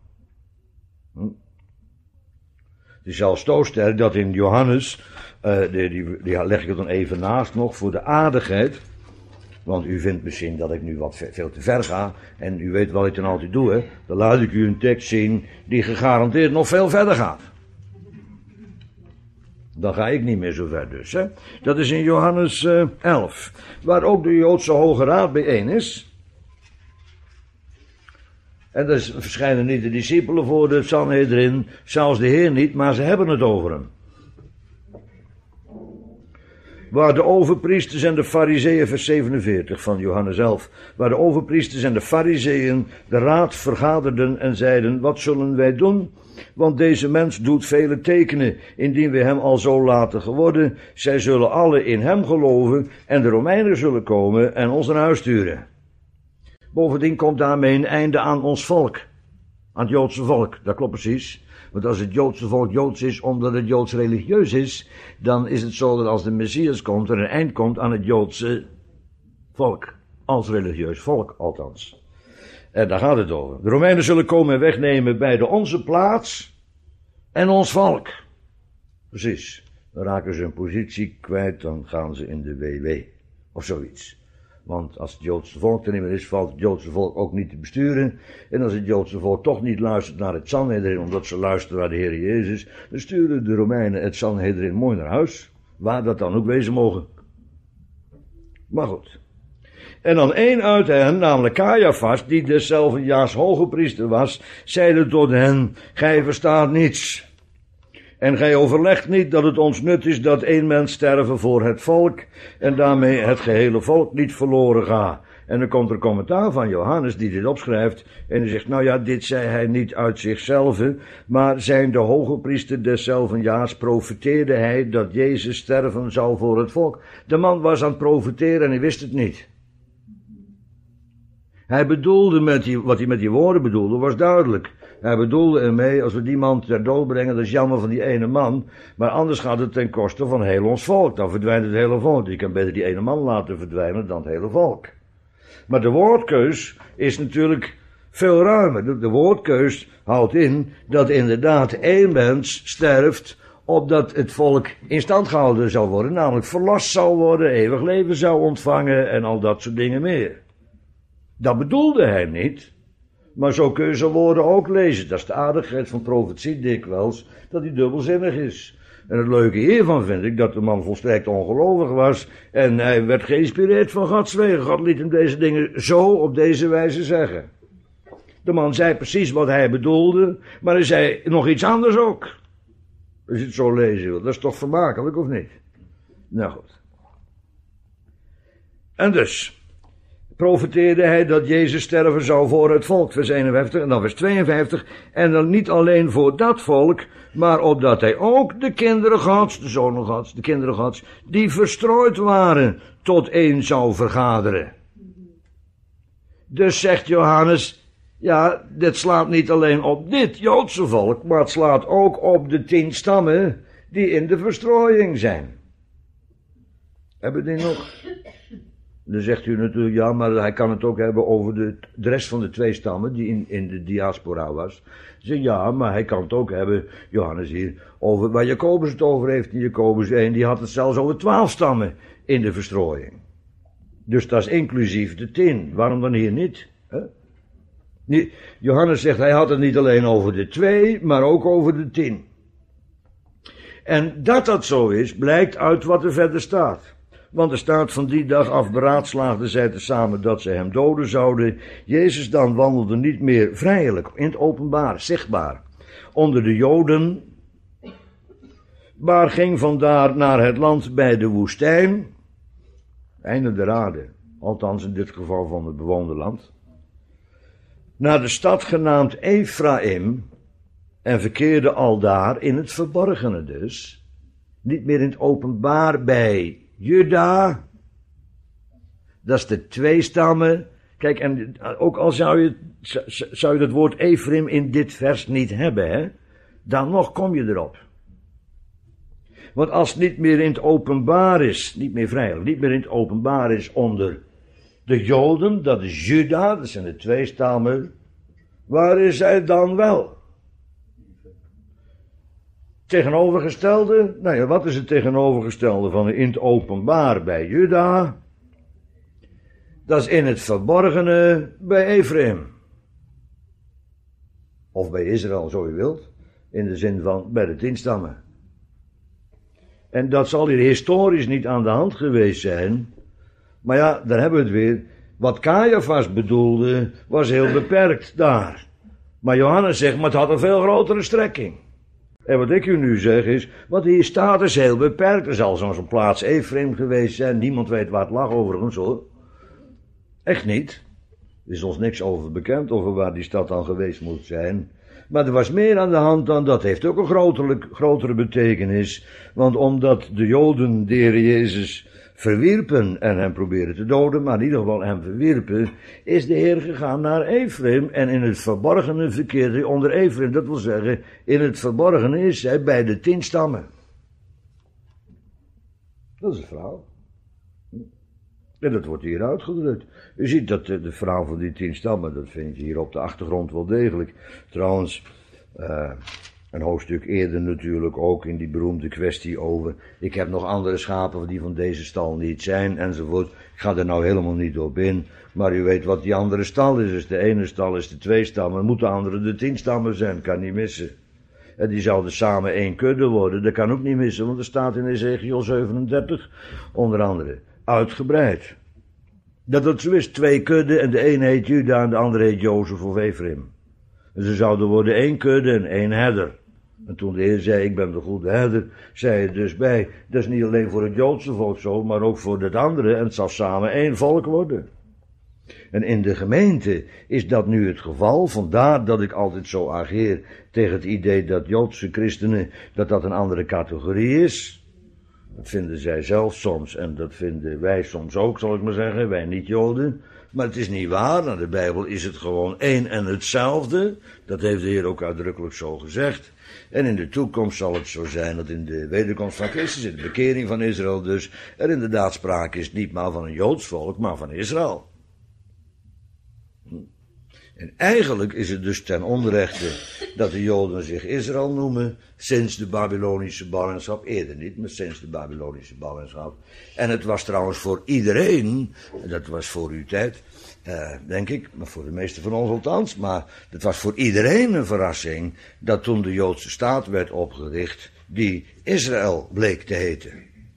Het is zelfs zo sterk dat in Johannes, die leg ik er dan even naast nog voor de aardigheid. Want u vindt misschien dat ik nu wat veel te ver ga. En u weet wat ik dan altijd doe, hè. Dan laat ik u een tekst zien die gegarandeerd nog veel verder gaat. Dan ga ik niet meer zo ver dus, hè. Dat is in Johannes 11. Waar ook de Joodse Hoge Raad bijeen is. En daar verschijnen niet de discipelen voor de Sanhedrin. Zelfs de Heer niet, maar ze hebben het over hem. Waar de overpriesters en de fariseeën, vers 47 van Johannes 11. Waar de overpriesters en de fariseeën de raad vergaderden en zeiden, wat zullen wij doen? Want deze mens doet vele tekenen, indien we hem al zo laten geworden. Zij zullen alle in hem geloven en de Romeinen zullen komen en ons naar huis sturen. Bovendien komt daarmee een einde aan ons volk. Aan het Joodse volk, dat klopt precies. Want als het Joodse volk Joods is omdat het Joods religieus is, dan is het zo dat als de Messias komt, er een eind komt aan het Joodse volk. Als religieus volk, althans. En daar gaat het over. De Romeinen zullen komen en wegnemen bij de onze plaats en ons volk. Precies. Dan raken ze hun positie kwijt, dan gaan ze in de WW. Of zoiets. Want als het Joodse volk er niet meer is, valt het Joodse volk ook niet te besturen. En als het Joodse volk toch niet luistert naar het Sanhedrin, omdat ze luisteren naar de Heer Jezus, dan sturen de Romeinen het Sanhedrin mooi naar huis. Waar dat dan ook wezen mogen. Maar goed. En dan één uit hen, namelijk Caiaphas, die deszelfde jaars hoge priester was, zeide tot hen: gij verstaat niets. En gij overlegt niet dat het ons nut is dat één mens sterven voor het volk, en daarmee het gehele volk niet verloren gaat. En dan komt er commentaar van Johannes die dit opschrijft, en die zegt: nou ja, dit zei hij niet uit zichzelf, maar zijn de hoge priester deszelfde jaars profeteerde hij dat Jezus sterven zou voor het volk. De man was aan het profeteren en hij wist het niet. Hij bedoelde wat hij met die woorden bedoelde, was duidelijk. Hij bedoelde ermee, als we die man ter dood brengen, dat is jammer van die ene man, maar anders gaat het ten koste van heel ons volk. Dan verdwijnt het hele volk. Je kan beter die ene man laten verdwijnen dan het hele volk. Maar de woordkeus is natuurlijk veel ruimer. De woordkeus houdt in dat inderdaad één mens sterft, opdat het volk in stand gehouden zou worden, namelijk verlost zou worden, eeuwig leven zou ontvangen en al dat soort dingen meer. Dat bedoelde hij niet, maar zo kun je zijn woorden ook lezen. Dat is de aardigheid van profetie dikwijls, dat hij dubbelzinnig is. En het leuke hiervan vind ik dat de man volstrekt ongelovig was en hij werd geïnspireerd van Gods wegen. God liet hem deze dingen zo op deze wijze zeggen. De man zei precies wat hij bedoelde, maar hij zei nog iets anders ook. Als je het zo lezen wil, dat is toch vermakelijk of niet? Nou goed. En dus profeteerde hij dat Jezus sterven zou voor het volk, vers 51 en dan vers 52, en dan niet alleen voor dat volk, maar opdat hij ook de kinderen Gods, de zonen Gods, de kinderen Gods, die verstrooid waren, tot één zou vergaderen. Dus zegt Johannes, ja, dit slaat niet alleen op dit Joodse volk, maar het slaat ook op de 10 stammen die in de verstrooiing zijn. Hebben we die nog? Dan zegt u natuurlijk, ja, maar hij kan het ook hebben over de rest van de 2 stammen die in de diaspora was. Zeg, ja, maar hij kan het ook hebben, Johannes hier, over waar Jacobus het over heeft. In Jacobus 1, die had het zelfs over 12 stammen in de verstrooiing. Dus dat is inclusief de 10. Waarom dan hier niet? Johannes zegt, hij had het niet alleen over de 2, maar ook over de 10. En dat zo is, blijkt uit wat er verder staat. Want er staat: van die dag af beraadslaagden zij tezamen dat ze hem doden zouden. Jezus dan wandelde niet meer vrijelijk, in het openbaar, zichtbaar, onder de Joden, maar ging vandaar naar het land bij de woestijn, einde der aarde, althans in dit geval van het bewoonde land, naar de stad genaamd Ephraim, en verkeerde aldaar in het verborgene dus, niet meer in het openbaar bij Juda, dat is de 2 stammen. Kijk, en ook al zou je het woord Ephraim in dit vers niet hebben, hè, dan nog kom je erop. Want als het niet meer in het openbaar is, niet meer vrijelijk, niet meer in het openbaar is onder de Joden, dat is Juda, dat zijn de 2 stammen, waar is hij dan wel? Tegenovergestelde, nou ja, wat is het tegenovergestelde van in het openbaar bij Juda? Dat is in het verborgene bij Ephraim. Of bij Israël, zo je wilt, in de zin van bij de 10 stammen. En dat zal hier historisch niet aan de hand geweest zijn, maar ja, daar hebben we het weer. Wat Caiaphas bedoelde, was heel beperkt daar. Maar Johannes zegt, maar het had een veel grotere strekking. En wat ik u nu zeg is, want hier staat is heel beperkt. Er zal zo'n plaats Ephraim geweest zijn. Niemand weet waar het lag overigens hoor. Echt niet. Er is ons niks over bekend, over waar die stad dan geweest moet zijn. Maar er was meer aan de hand dan dat. Heeft ook een grotere betekenis. Want omdat de Joden de Heer Jezus verwierpen en hem probeerden te doden, maar in ieder geval hem verwierpen, is de Heer gegaan naar Ephraim en in het verborgene verkeerde hij onder Ephraim. Dat wil zeggen, in het verborgene is hij bij de 10 stammen. Dat is het verhaal. En dat wordt hier uitgedrukt. U ziet dat de verhaal van die 10 stammen, dat vind je hier op de achtergrond wel degelijk. Trouwens, Een hoofdstuk eerder natuurlijk ook in die beroemde kwestie over, ik heb nog andere schapen die van deze stal niet zijn, enzovoort. Ik ga er nou helemaal niet op in, maar u weet wat die andere stal is. Dus de ene stal is de 2 stammen, moet de andere de 10 stammen zijn, kan niet missen. En die zouden samen 1 kudde worden, dat kan ook niet missen, want er staat in Ezekiel 37, onder andere, uitgebreid. Dat het zo is, 2 kudden en de een heet Juda en de andere heet Jozef of Ephraim. En ze zouden worden 1 kudde en 1 herder. En toen de Heer zei, ik ben de goede herder, zei hij dus bij, dat is niet alleen voor het Joodse volk zo, maar ook voor het andere, en het zal samen 1 volk worden. En in de gemeente is dat nu het geval, vandaar dat ik altijd zo ageer tegen het idee dat Joodse christenen, dat een andere categorie is. Dat vinden zij zelf soms en dat vinden wij soms ook, zal ik maar zeggen, wij niet-Joden. Maar het is niet waar, naar de Bijbel is het gewoon 1 en hetzelfde. Dat heeft de Heer ook uitdrukkelijk zo gezegd. En in de toekomst zal het zo zijn dat in de wederkomst van Christus, in de bekering van Israël dus, er inderdaad sprake is niet maar van een Joods volk, maar van Israël. En eigenlijk is het dus ten onrechte dat de Joden zich Israël noemen sinds de Babylonische ballingschap. Eerder niet, maar sinds de Babylonische ballingschap. En het was trouwens voor iedereen, dat was voor uw tijd, denk ik, maar voor de meesten van ons althans, maar het was voor iedereen een verrassing dat toen de Joodse staat werd opgericht, die Israël bleek te heten.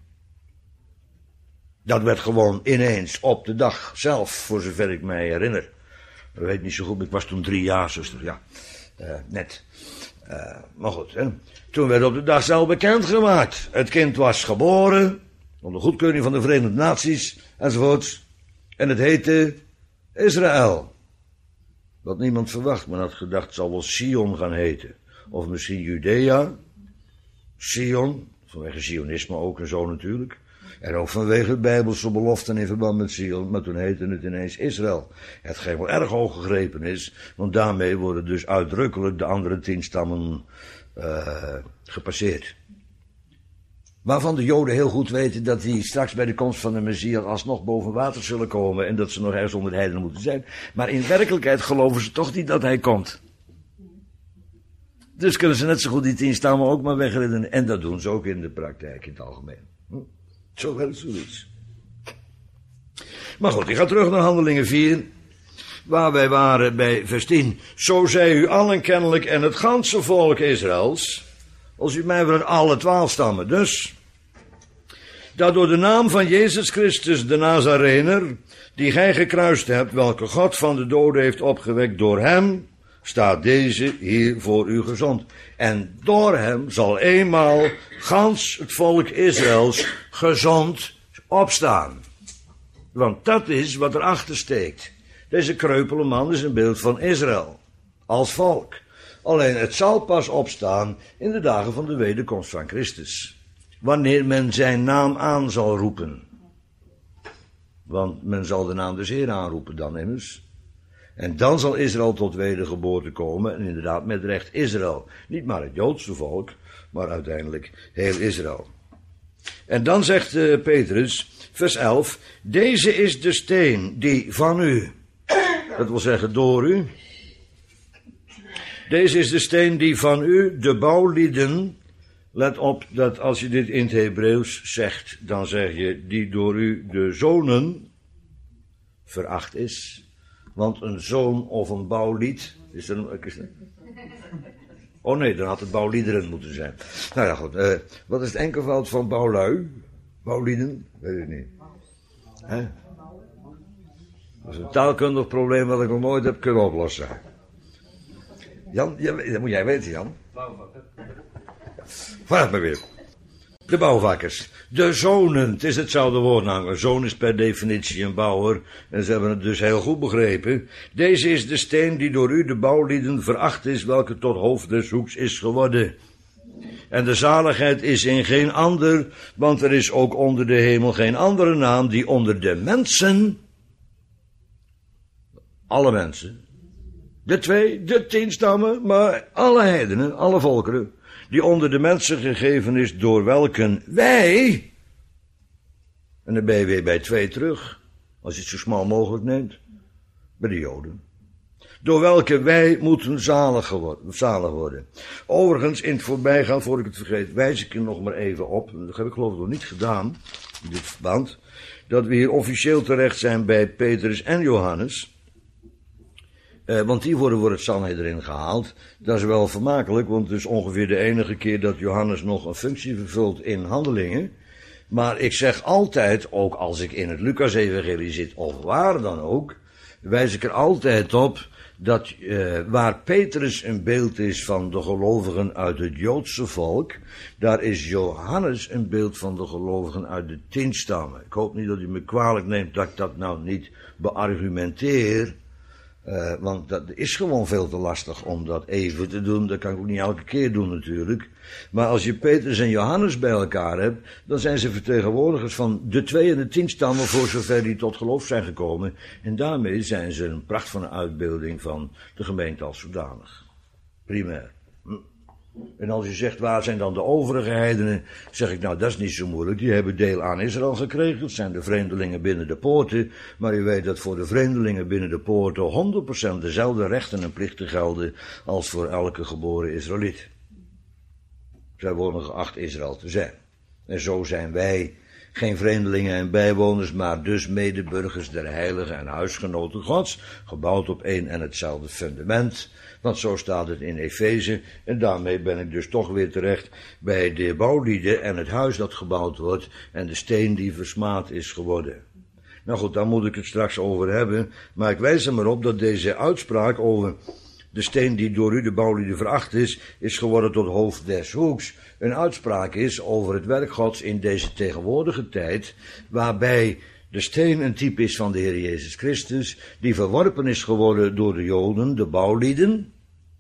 Dat werd gewoon ineens op de dag zelf, voor zover ik mij herinner. Ik weet niet zo goed, ik was toen 3 jaar, zuster, ja, net. Maar goed, hè. Toen werd op de dag zelf bekendgemaakt. Het kind was geboren, onder goedkeuring van de Verenigde Naties, enzovoorts. En het heette Israël. Wat niemand verwacht, men had gedacht, het zal wel Sion gaan heten. Of misschien Judea, Sion, vanwege Zionisme ook en zo natuurlijk. En ook vanwege bijbelse beloften in verband met Sion, maar toen heette het ineens Israël. Hetgeen wel erg hoog gegrepen is, want daarmee worden dus uitdrukkelijk de andere 10 stammen gepasseerd. Waarvan de Joden heel goed weten dat die straks bij de komst van de Messias alsnog boven water zullen komen en dat ze nog ergens onder de heidenen moeten zijn. Maar in werkelijkheid geloven ze toch niet dat hij komt. Dus kunnen ze net zo goed die 10 stammen ook maar wegredden. En dat doen ze ook in de praktijk in het algemeen. Zo werkt zoiets. Maar goed, ik ga terug naar Handelingen 4, waar wij waren bij vers 10. Zo zij u allen kennelijk en het ganse volk Israëls, als u mij vraagt, alle 12 stammen dus, dat door de naam van Jezus Christus de Nazarener, die gij gekruist hebt, welke God van de doden heeft opgewekt, door hem staat deze hier voor u gezond. En door hem zal eenmaal gans het volk Israëls gezond opstaan. Want dat is wat erachter steekt. Deze kreupele man is een beeld van Israël, als volk. Alleen het zal pas opstaan in de dagen van de wederkomst van Christus. Wanneer men zijn naam aan zal roepen. Want men zal de naam des Heer aanroepen dan immers. En dan zal Israël tot wedergeboorte komen, en inderdaad met recht Israël. Niet maar het Joodse volk, maar uiteindelijk heel Israël. En dan zegt Petrus, vers 11, deze is de steen die van u, dat wil zeggen door u. Deze is de steen die van u, de bouwlieden, let op dat als je dit in het Hebreeuws zegt, dan zeg je die door u de zonen veracht is. Want een zoon of een bouwlied, is er oh nee, dan had het bouwliederen moeten zijn. Nou ja, goed. Wat is het enkelvoud van bouwlui? Bouwlieden? Weet ik niet. Hè? Dat is een taalkundig probleem wat ik nog nooit heb kunnen oplossen. Jan, dat moet jij weten, Jan. Vraag maar weer. De bouwvakkers. De zonen, het is hetzelfde woord namelijk. Zoon is per definitie een bouwer. En ze hebben het dus heel goed begrepen. Deze is de steen die door u de bouwlieden veracht is, welke tot hoofd des hoeks is geworden. En de zaligheid is in geen ander, want er is ook onder de hemel geen andere naam die onder de mensen, alle mensen, de 2, de 10 stammen, maar alle heidenen, alle volkeren, die onder de mensen gegeven is, door welken wij, en dan ben je weer bij 2 terug, als je het zo smal mogelijk neemt, bij de Joden. door welke wij moeten zalig worden. Overigens, in het voorbijgaan, voor ik het vergeet, wijs ik er nog maar even op, dat heb ik geloof ik nog niet gedaan, in dit verband, dat we hier officieel terecht zijn bij Petrus en Johannes. Want die worden voor het Sanhedrin gehaald. Dat is wel vermakelijk, want het is ongeveer de enige keer dat Johannes nog een functie vervult in Handelingen. Maar ik zeg altijd, ook als ik in het Lucas-evangelie zit, of waar dan ook, wijs ik er altijd op dat waar Petrus een beeld is van de gelovigen uit het Joodse volk, daar is Johannes een beeld van de gelovigen uit de 10 stammen. Ik hoop niet dat u me kwalijk neemt dat ik dat nou niet beargumenteer, want dat is gewoon veel te lastig om dat even te doen. Dat kan ik ook niet elke keer doen natuurlijk. Maar als je Petrus en Johannes bij elkaar hebt, dan zijn ze vertegenwoordigers van de 2 en de 10 stammen voor zover die tot geloof zijn gekomen. En daarmee zijn ze een pracht van een uitbeelding van de gemeente als zodanig. Primair. En als je zegt, waar zijn dan de overige heidenen? Zeg ik, nou, dat is niet zo moeilijk. Die hebben deel aan Israël gekregen. Dat zijn de vreemdelingen binnen de poorten. Maar u weet dat voor de vreemdelingen binnen de poorten 100% dezelfde rechten en plichten gelden als voor elke geboren Israëliet. Zij worden geacht Israël te zijn. En zo zijn wij geen vreemdelingen en bijwoners, maar dus medeburgers der heiligen en huisgenoten Gods, gebouwd op één en hetzelfde fundament. Want zo staat het in Efeze, en daarmee ben ik dus toch weer terecht bij de bouwlieden en het huis dat gebouwd wordt en de steen die versmaad is geworden. Nou goed, daar moet ik het straks over hebben, maar ik wijs er maar op dat deze uitspraak over de steen die door u de bouwlieden veracht is geworden tot hoofd des hoeks, een uitspraak is over het werk Gods in deze tegenwoordige tijd, waarbij de steen een type is van de Heer Jezus Christus, die verworpen is geworden door de Joden, de bouwlieden,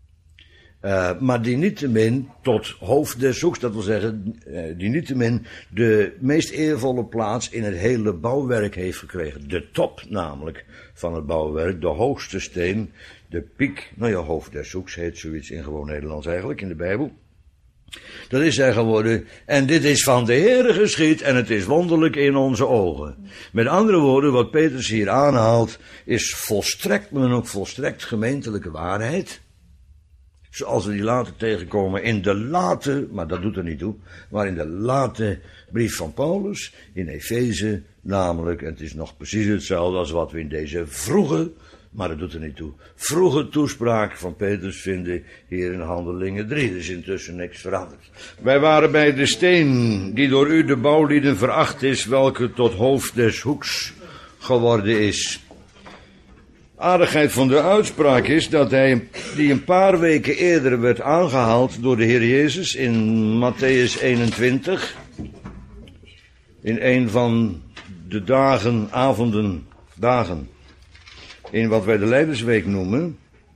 maar die niettemin tot hoofd des hoeks, dat wil zeggen, die niettemin de meest eervolle plaats in het hele bouwwerk heeft gekregen. De top namelijk van het bouwwerk, de hoogste steen, de piek, nou ja, hoofd des hoeks heet zoiets in gewoon Nederlands eigenlijk, in de Bijbel. Dat is hij geworden, en dit is van de Heere geschied, en het is wonderlijk in onze ogen. Met andere woorden, wat Petrus hier aanhaalt, is volstrekt, maar dan ook volstrekt gemeentelijke waarheid. Zoals we die later tegenkomen in de late, maar dat doet er niet toe, maar in de late brief van Paulus, in Efeze namelijk, en het is nog precies hetzelfde als wat we in deze vroege, maar dat doet er niet toe, vroege toespraak van Petrus vinden hier in Handelingen 3. Er is intussen niks veranderd. Wij waren bij de steen die door u de bouwlieden veracht is, welke tot hoofd des hoeks geworden is. Aardigheid van de uitspraak is dat hij, die een paar weken eerder werd aangehaald door de Heer Jezus in Mattheüs 21, in een van de dagen, in wat wij de Leidersweek noemen.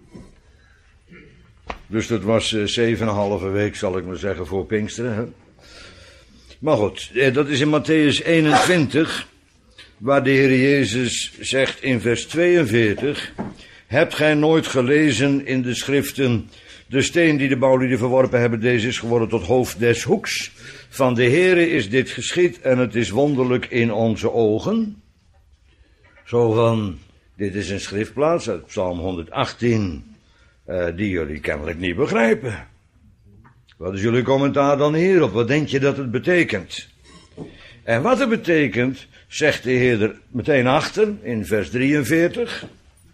Dus dat was 7,5 week, zal ik maar zeggen, voor Pinksteren. Hè? Maar goed, dat is in Mattheüs 21, waar de Heer Jezus zegt in vers 42, hebt gij nooit gelezen in de schriften, de steen die de bouwlieden verworpen hebben, deze is geworden tot hoofd des hoeks. Van de Heere is dit geschied en het is wonderlijk in onze ogen. Zo van, dit is een schriftplaats uit Psalm 118, die jullie kennelijk niet begrijpen. Wat is jullie commentaar dan hierop? Wat denk je dat het betekent? En wat het betekent, zegt de Heer er meteen achter, in vers 43.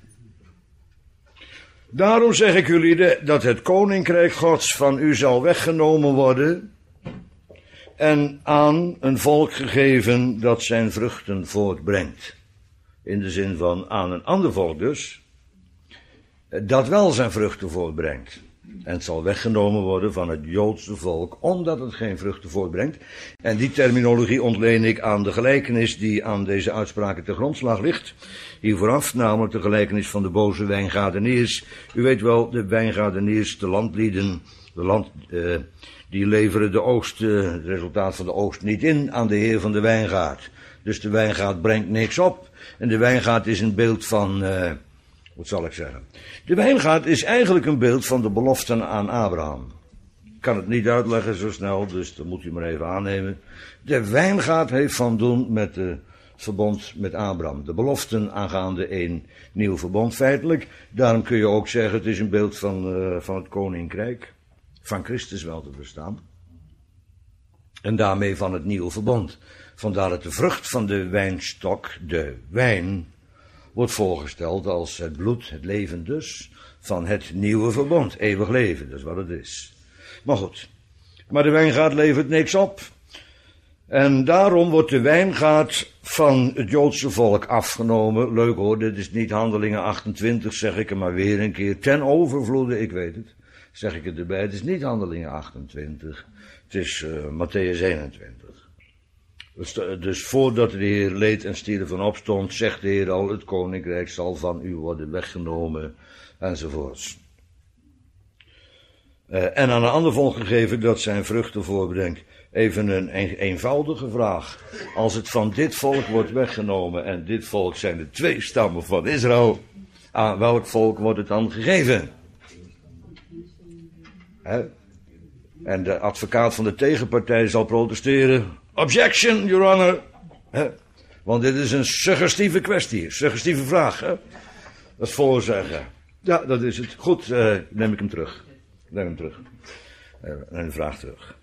Daarom zeg ik jullie dat het koninkrijk Gods van u zal weggenomen worden en aan een volk gegeven dat zijn vruchten voortbrengt. In de zin van aan een ander volk dus, dat wel zijn vruchten voortbrengt. En het zal weggenomen worden van het Joodse volk, omdat het geen vruchten voortbrengt. En die terminologie ontleen ik aan de gelijkenis die aan deze uitspraken te grondslag ligt. Hier vooraf, namelijk de gelijkenis van de boze wijngaardeniers. U weet wel, de wijngaardeniers, de landlieden, die leveren de oogst, het resultaat van de oogst niet in aan de heer van de wijngaard. Dus de wijngaard brengt niks op. En de wijngaard is een beeld van, wat zal ik zeggen? De wijngaard is eigenlijk een beeld van de beloften aan Abraham. Ik kan het niet uitleggen zo snel, dus dat moet u maar even aannemen. De wijngaard heeft van doen met de het verbond met Abraham. De beloften aangaande een nieuw verbond feitelijk. Daarom kun je ook zeggen, het is een beeld van het koninkrijk. Van Christus wel te verstaan. En daarmee van het nieuwe verbond. Vandaar dat de vrucht van de wijnstok, de wijn, wordt voorgesteld als het bloed, het leven dus, van het nieuwe verbond. Eeuwig leven, dat is wat het is. Maar goed. Maar de wijngaard levert niks op. En daarom wordt de wijngaard van het Joodse volk afgenomen. Leuk hoor, dit is niet Handelingen 28, zeg ik er maar weer een keer. Ten overvloede, ik weet het, zeg ik het erbij. Het is niet Handelingen 28, het is Mattheüs 21. Dus voordat de Heer leed en stierf en opstond, zegt de Heer al, het koninkrijk zal van u worden weggenomen, enzovoorts. En aan een ander volk gegeven dat zijn vruchten voorbrengt. Even een eenvoudige vraag. Als het van dit volk wordt weggenomen, en dit volk zijn de 2 stammen van Israël, aan welk volk wordt het dan gegeven? En de advocaat van de tegenpartij zal protesteren. Objection, Your Honor. Want dit is een suggestieve kwestie, suggestieve vraag. Dat is voorzeggen. Ja, dat is het. Goed, neem ik hem terug. Neem de vraag terug.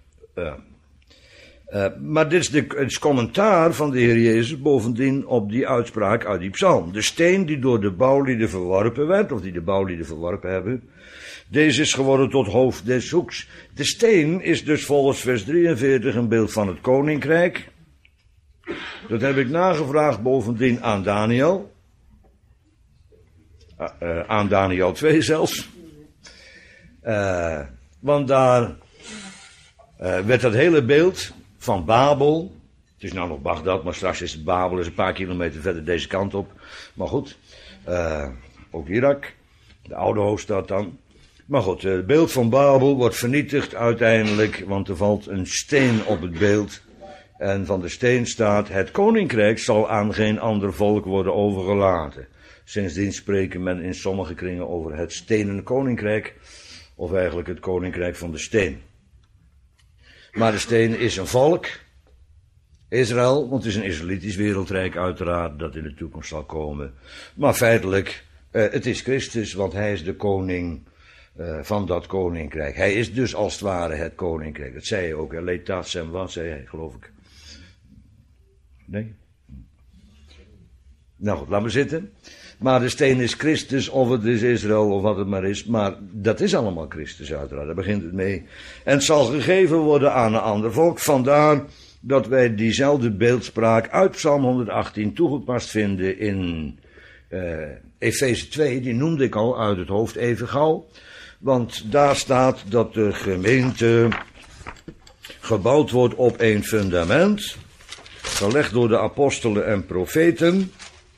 Maar dit is het commentaar van de Heer Jezus bovendien op die uitspraak uit die psalm. De steen die door de bouwlieden verworpen werd, of die de bouwlieden verworpen hebben, deze is geworden tot hoofd des hoeks. De steen is dus volgens vers 43 een beeld van het koninkrijk. Dat heb ik nagevraagd bovendien aan Daniel. Aan Daniel 2 zelfs. Want daar werd dat hele beeld van Babel. Het is nou nog Bagdad, maar straks is het Babel, is een paar kilometer verder deze kant op. Maar goed, ook Irak, de oude hoofdstad dan. Maar goed, het beeld van Babel wordt vernietigd uiteindelijk, want er valt een steen op het beeld. En van de steen staat, het koninkrijk zal aan geen ander volk worden overgelaten. Sindsdien spreken men in sommige kringen over het stenen koninkrijk, of eigenlijk het koninkrijk van de steen. Maar de steen is een volk, Israël, want het is een Israëlitisch wereldrijk uiteraard, dat in de toekomst zal komen. Maar feitelijk, het is Christus, want hij is de koning van dat koninkrijk. Hij is dus als het ware het koninkrijk. Dat zei hij ook, letat sem wat, zei hij, geloof ik. Nee? Nou goed, laat maar zitten. Maar de steen is Christus, of het is Israël, of wat het maar is. Maar dat is allemaal Christus uiteraard, daar begint het mee. En het zal gegeven worden aan een ander volk. Vandaar dat wij diezelfde beeldspraak uit Psalm 118 toegepast vinden in Efeze 2. Die noemde ik al uit het hoofd even gauw. Want daar staat dat de gemeente gebouwd wordt op een fundament, gelegd door de apostelen en profeten.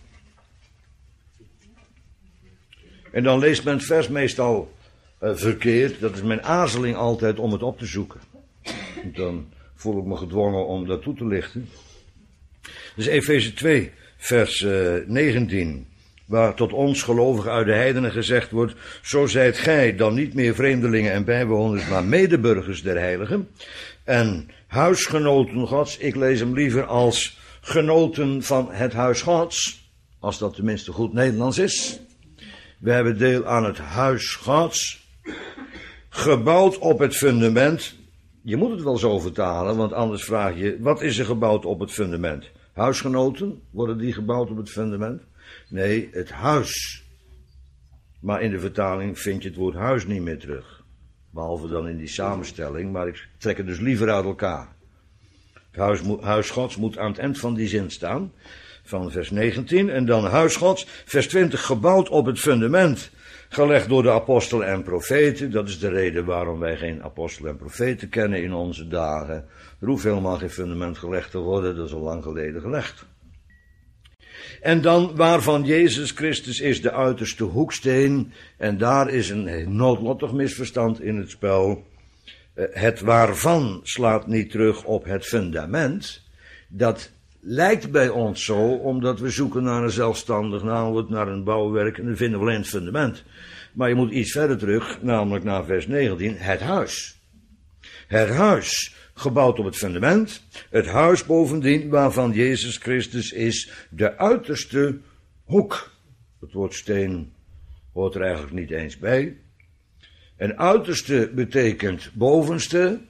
En dan leest men het vers meestal verkeerd. Dat is mijn aarzeling altijd om het op te zoeken. Dan voel ik me gedwongen om dat toe te lichten. Dus Efeze 2, vers 19. Waar tot ons gelovigen uit de heidenen gezegd wordt, zo zijt gij dan niet meer vreemdelingen en bijbewoners, maar medeburgers der heiligen. En huisgenoten Gods, ik lees hem liever als genoten van het huis Gods, als dat tenminste goed Nederlands is. We hebben deel aan het huis Gods, gebouwd op het fundament. Je moet het wel zo vertalen, want anders vraag je, wat is er gebouwd op het fundament? Huisgenoten, worden die gebouwd op het fundament? Nee, het huis. Maar in de vertaling vind je het woord huis niet meer terug. Behalve dan in die samenstelling, maar ik trek het dus liever uit elkaar. Het huis Gods moet aan het eind van die zin staan, van vers 19. En dan huis Gods, vers 20, gebouwd op het fundament, gelegd door de apostelen en profeten. Dat is de reden waarom wij geen apostelen en profeten kennen in onze dagen. Er hoeft helemaal geen fundament gelegd te worden, dat is al lang geleden gelegd. En dan waarvan Jezus Christus is de uiterste hoeksteen. En daar is een noodlottig misverstand in het spel. Het waarvan slaat niet terug op het fundament. Dat lijkt bij ons zo, omdat we zoeken naar een zelfstandig, namelijk naar een bouwwerk. En dan vinden we alleen het fundament. Maar je moet iets verder terug, namelijk naar vers 19, het huis. Het huis, gebouwd op het fundament. Het huis bovendien, waarvan Jezus Christus is de uiterste hoek. Het woord steen hoort er eigenlijk niet eens bij. En uiterste betekent bovenste,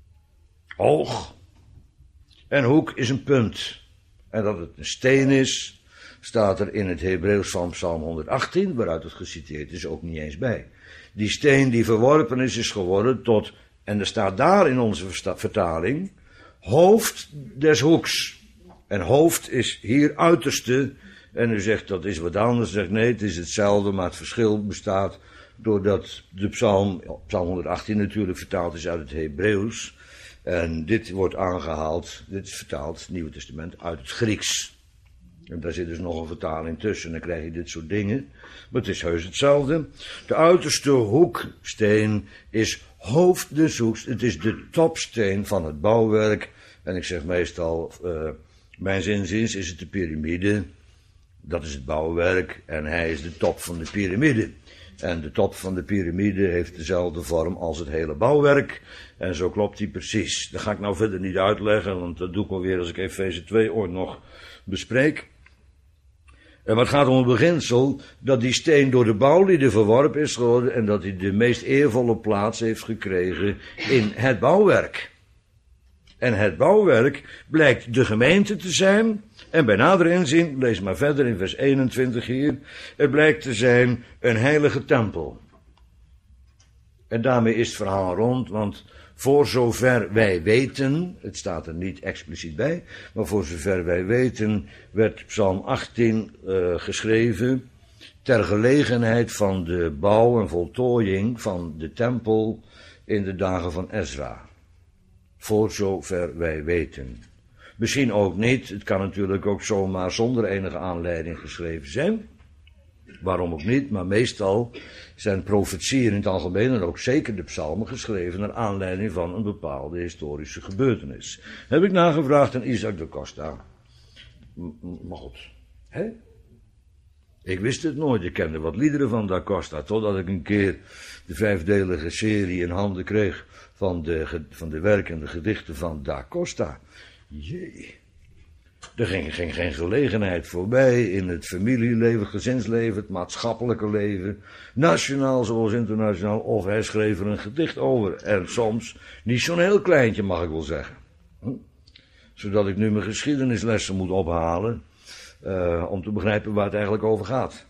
hoog. En hoek is een punt. En dat het een steen is, staat er in het Hebreeuws van Psalm 118, waaruit het geciteerd is, ook niet eens bij. Die steen die verworpen is geworden tot, en er staat daar in onze vertaling, hoofd des hoeks. En hoofd is hier uiterste. En u zegt dat is wat anders. Zegt nee, het is hetzelfde, maar het verschil bestaat doordat de psalm 118 natuurlijk vertaald is uit het Hebreeuws. En dit wordt aangehaald, dit is vertaald, het Nieuwe Testament, uit het Grieks. En daar zit dus nog een vertaling tussen, dan krijg je dit soort dingen. Maar het is heus hetzelfde. De uiterste hoeksteen is hoofd des hoeks. Het is de topsteen van het bouwwerk. En ik zeg meestal, mijn zinziens is het de piramide. Dat is het bouwwerk en hij is de top van de piramide. En de top van de piramide heeft dezelfde vorm als het hele bouwwerk. En zo klopt die precies. Dat ga ik nou verder niet uitleggen, want dat doe ik alweer als ik Efeze 2 ooit nog bespreek. En wat gaat om het beginsel, dat die steen door de bouwlieden verworpen is geworden en dat hij de meest eervolle plaats heeft gekregen in het bouwwerk. En het bouwwerk blijkt de gemeente te zijn. En bij nader inzien, lees maar verder in vers 21 hier. Het blijkt te zijn een heilige tempel. En daarmee is het verhaal rond, want voor zover wij weten, het staat er niet expliciet bij, maar voor zover wij weten werd Psalm 18 geschreven ter gelegenheid van de bouw en voltooiing van de tempel in de dagen van Ezra. Voor zover wij weten. Misschien ook niet, het kan natuurlijk ook zomaar zonder enige aanleiding geschreven zijn. Waarom ook niet, maar meestal zijn profetieën in het algemeen en ook zeker de psalmen geschreven naar aanleiding van een bepaalde historische gebeurtenis. Heb ik nagevraagd aan Isaac de Costa. Maar goed, hè? Ik wist het nooit, ik kende wat liederen van da Costa, totdat ik een keer de 5-delige serie in handen kreeg van de werkende gedichten van da Costa. Jee. Er ging geen gelegenheid voorbij in het familieleven, het gezinsleven, het maatschappelijke leven, nationaal zoals internationaal, of hij schreef er een gedicht over. En soms niet zo'n heel kleintje, mag ik wel zeggen. Zodat ik nu mijn geschiedenislessen moet ophalen, om te begrijpen waar het eigenlijk over gaat.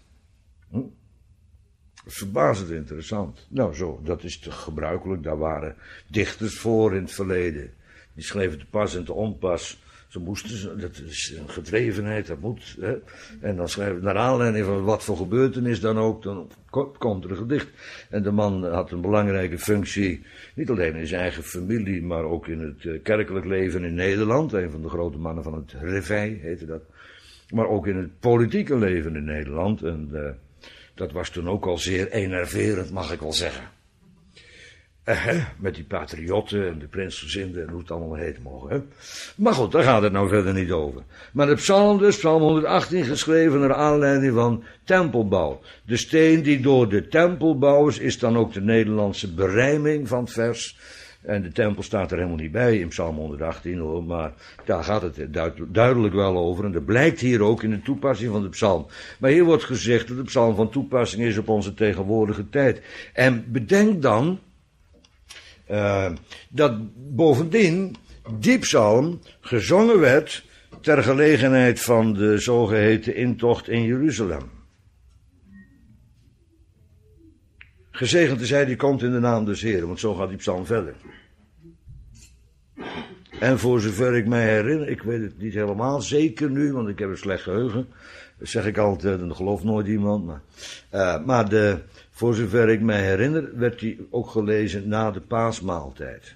Verbazend interessant. Nou zo, dat is te gebruikelijk, daar waren dichters voor in het verleden. Die schreven te pas en te onpas. Ze moesten, dat is een gedrevenheid, dat moet. Hè? En dan schrijven naar aanleiding van wat voor gebeurtenis dan ook, dan komt er een gedicht. En de man had een belangrijke functie, niet alleen in zijn eigen familie, maar ook in het kerkelijk leven in Nederland. Een van de grote mannen van het Reveil heette dat. Maar ook in het politieke leven in Nederland. En dat was toen ook al zeer enerverend, mag ik wel zeggen. Met die patriotten en de prinsgezinden en hoe het allemaal heet mogen. Hè? Maar goed, daar gaat het nou verder niet over. Maar de psalm dus, psalm 118, geschreven naar aanleiding van tempelbouw. De steen die door de tempelbouwers is dan ook de Nederlandse berijming van het vers. En de tempel staat er helemaal niet bij in psalm 118 hoor, maar daar gaat het duidelijk wel over. En dat blijkt hier ook in de toepassing van de psalm. Maar hier wordt gezegd dat de psalm van toepassing is op onze tegenwoordige tijd. En bedenk dan dat bovendien die psalm gezongen werd ter gelegenheid van de zogeheten intocht in Jeruzalem. Gezegend is hij die komt in de naam des Heeren, want zo gaat die psalm verder. En voor zover ik mij herinner, ik weet het niet helemaal zeker nu, want ik heb een slecht geheugen. Dat zeg ik altijd, en dat gelooft nooit iemand. Maar voor zover ik mij herinner, werd die ook gelezen na de paasmaaltijd.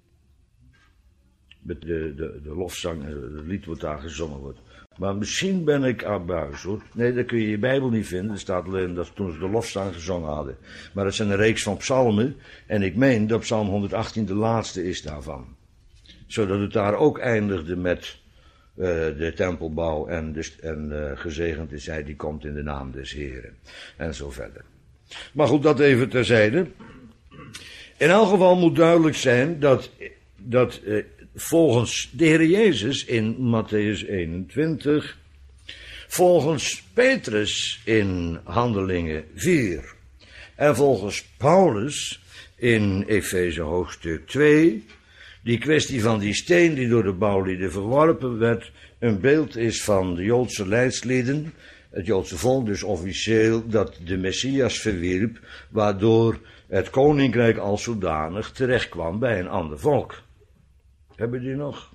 Met de lofzang, het lied wat daar gezongen wordt. Maar misschien ben ik abuis hoor. Nee, dat kun je in je Bijbel niet vinden. Er staat alleen dat toen ze de lofzang gezongen hadden. Maar het zijn een reeks van psalmen. En ik meen dat psalm 118 de laatste is daarvan. Zodat het daar ook eindigde met de tempelbouw en gezegend is hij die komt in de naam des Heren. En zo verder. Maar goed, dat even terzijde. In elk geval moet duidelijk zijn dat volgens de Heer Jezus in Mattheüs 21, volgens Petrus in Handelingen 4 en volgens Paulus in Efeze hoofdstuk 2, die kwestie van die steen die door de bouwlieden verworpen werd, een beeld is van de Joodse leidslieden, het Joodse volk dus officieel, dat de Messias verwierp, waardoor het koninkrijk als zodanig terecht kwam bij een ander volk. Hebben die nog?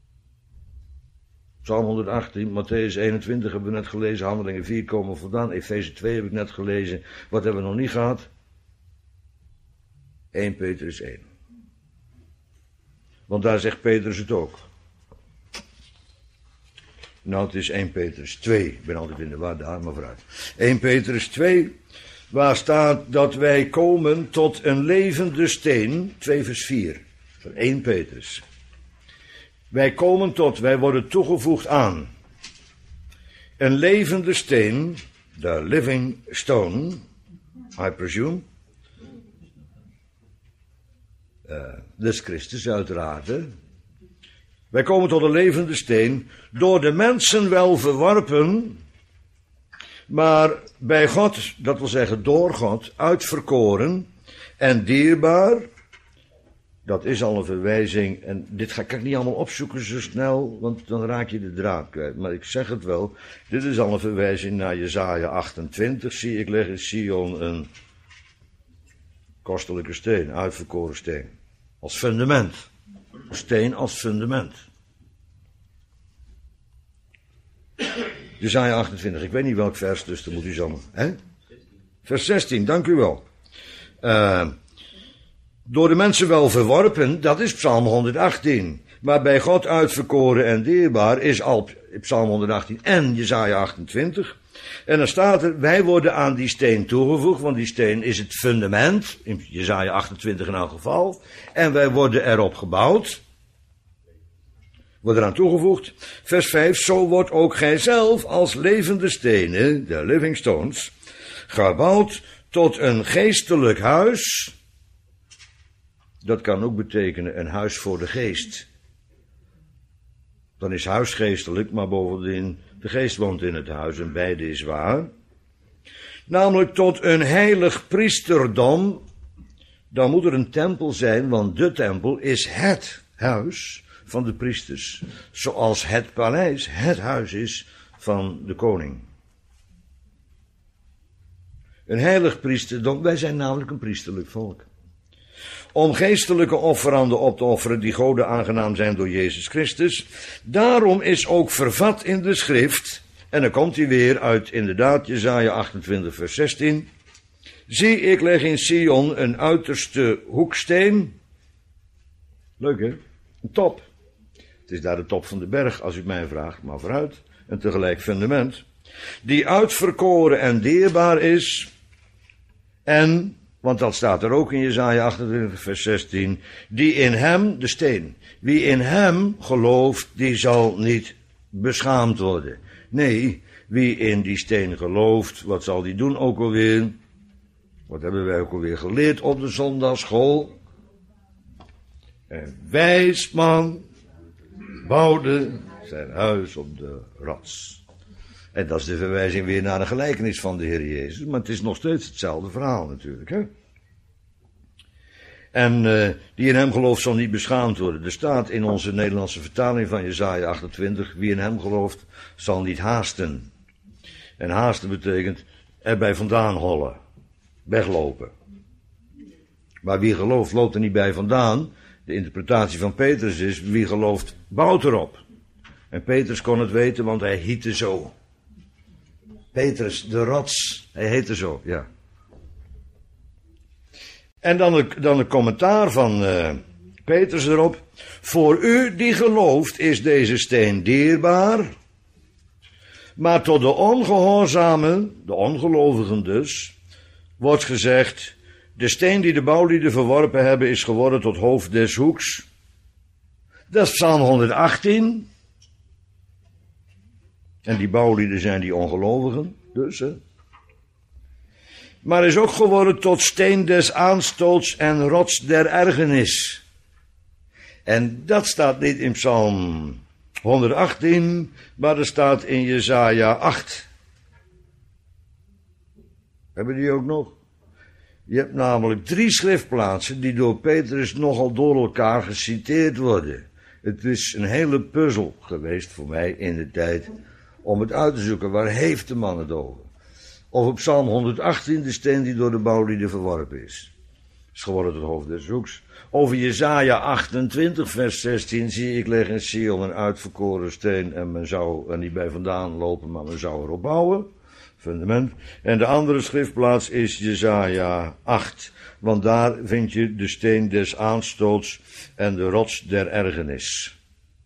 Psalm 118, Mattheüs 21 hebben we net gelezen, Handelingen 4 komen vandaan, Efeze 2 heb ik net gelezen. Wat hebben we nog niet gehad? 1 Petrus 1. Want daar zegt Petrus het ook. Nou, het is 1 Petrus 2. Ik ben altijd in de war daar, maar vooruit. 1 Petrus 2, waar staat dat wij komen tot een levende steen, 2 vers 4, van 1 Petrus. Wij worden toegevoegd aan een levende steen, the living stone, I presume. Dus Christus uiteraard. Hè? Wij komen tot een levende steen, door de mensen wel verworpen, maar bij God, dat wil zeggen door God, uitverkoren en dierbaar. Dat is al een verwijzing, en dit kan ik niet allemaal opzoeken zo snel, want dan raak je de draad kwijt. Maar ik zeg het wel, dit is al een verwijzing naar Jesaja 28. Zie, ik leg in Sion een kostelijke steen, uitverkoren steen. Als fundament. Een steen als fundament. Jesaja 28, ik weet niet welk vers, dus dan moet u zo. Hè? Vers 16, dank u wel. Door de mensen wel verworpen, dat is Psalm 118. Maar bij God uitverkoren en dierbaar is al Psalm 118 en Jesaja 28. En dan staat er, wij worden aan die steen toegevoegd, want die steen is het fundament, in Jesaja 28 in elk geval. En wij worden erop gebouwd. Wordt eraan toegevoegd. Vers 5, zo wordt ook gij zelf als levende stenen, de living stones, gebouwd tot een geestelijk huis. Dat kan ook betekenen een huis voor de geest. Dan is huis geestelijk, maar bovendien de geest woont in het huis en beide is waar. Namelijk tot een heilig priesterdom. Dan moet er een tempel zijn, want de tempel is het huis van de priesters. Zoals het paleis het huis is van de koning. Een heilig priesterdom, wij zijn namelijk een priesterlijk volk. Om geestelijke offeranden op te offeren die Gode aangenaam zijn door Jezus Christus. Daarom is ook vervat in de schrift, en dan komt hij weer uit inderdaad Jesaja 28 vers 16. Zie, ik leg in Sion een uiterste hoeksteen. Leuk hè? Een top. Het is daar de top van de berg als u het mij vraagt, maar vooruit. En tegelijk fundament. Die uitverkoren en dierbaar is. En, want dat staat er ook in Jesaja 28 vers 16. Die in hem, de steen. Wie in hem gelooft, die zal niet beschaamd worden. Nee, wie in die steen gelooft, wat zal die doen ook alweer? Wat hebben wij ook alweer geleerd op de zondagsschool? Een wijs man bouwde zijn huis op de rots. En dat is de verwijzing weer naar de gelijkenis van de Heer Jezus. Maar het is nog steeds hetzelfde verhaal natuurlijk. Hè? En die in hem gelooft zal niet beschaamd worden. Er staat in onze Nederlandse vertaling van Jesaja 28. Wie in hem gelooft zal niet haasten. En haasten betekent erbij vandaan hollen. Weglopen. Maar wie gelooft loopt er niet bij vandaan. De interpretatie van Petrus is, wie gelooft bouwt erop. En Petrus kon het weten, want hij hiette zo. Petrus, de rots, hij heette zo, ja. En dan een commentaar van Petrus erop. Voor u die gelooft is deze steen dierbaar. Maar tot de ongehoorzamen, de ongelovigen dus, wordt gezegd, de steen die de bouwlieden verworpen hebben is geworden tot hoofd des hoeks. Dat is Psalm 118. En die bouwlieden zijn die ongelovigen, dus hè. Maar is ook geworden tot steen des aanstoots en rots der ergernis. En dat staat niet in Psalm 118, maar dat staat in Jesaja 8. Hebben die ook nog? Je hebt namelijk 3 schriftplaatsen die door Petrus nogal door elkaar geciteerd worden. Het is een hele puzzel geweest voor mij in de tijd om het uit te zoeken. Waar heeft de man het over? Of op Psalm 118, de steen die door de bouwlieden verworpen is. Is geworden het hoofd des zoeks. Over Jesaja 28, vers 16, zie ik leg in Sion een uitverkoren steen en men zou er niet bij vandaan lopen, maar men zou erop bouwen. Fundament. En de andere schriftplaats is Jesaja 8, want daar vind je de steen des aanstoots en de rots der ergernis.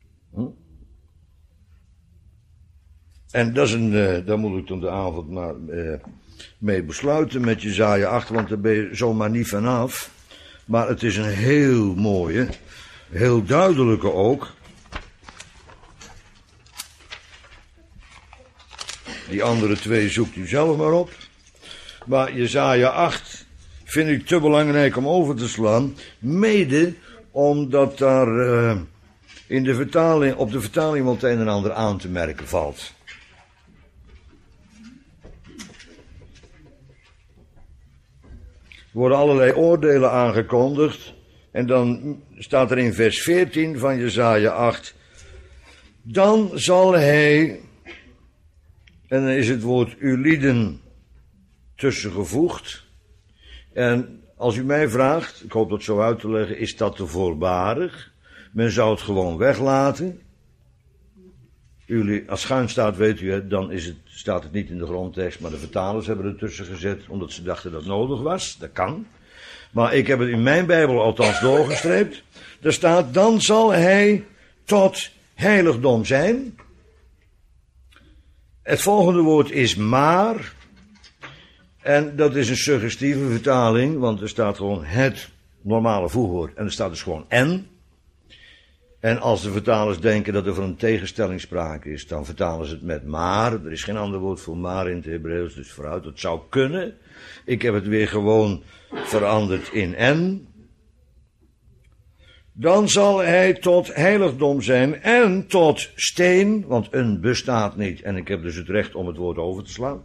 En dat is daar moet ik dan de avond maar mee besluiten met Jesaja 8, want daar ben je zomaar niet vanaf. Maar het is een heel mooie, heel duidelijke ook. Die andere 2 zoekt u zelf maar op. Maar Jesaja 8 vind ik te belangrijk om over te slaan. Mede omdat daar in de vertaling, op de vertaling wat een en ander aan te merken valt. Er worden allerlei oordelen aangekondigd. En dan staat er in vers 14 van Jesaja 8. Dan zal hij... En dan is het woord ulieden tussengevoegd. En als u mij vraagt, ik hoop dat zo uit te leggen, is dat te voorbarig? Men zou het gewoon weglaten. Als schuin staat, weet u, dan staat het niet in de grondtekst, maar de vertalers hebben er tussen gezet, omdat ze dachten dat het nodig was. Dat kan. Maar ik heb het in mijn Bijbel althans doorgestreept. Daar staat, dan zal hij tot heiligdom zijn. Het volgende woord is maar. En dat is een suggestieve vertaling, want er staat gewoon het normale voegwoord. En er staat dus gewoon en. En als de vertalers denken dat er van een tegenstelling sprake is, dan vertalen ze het met maar. Er is geen ander woord voor maar in het Hebreeuws, dus vooruit, dat zou kunnen. Ik heb het weer gewoon veranderd in en. Dan zal hij tot heiligdom zijn en tot steen, want een bestaat niet. En ik heb dus het recht om het woord over te slaan.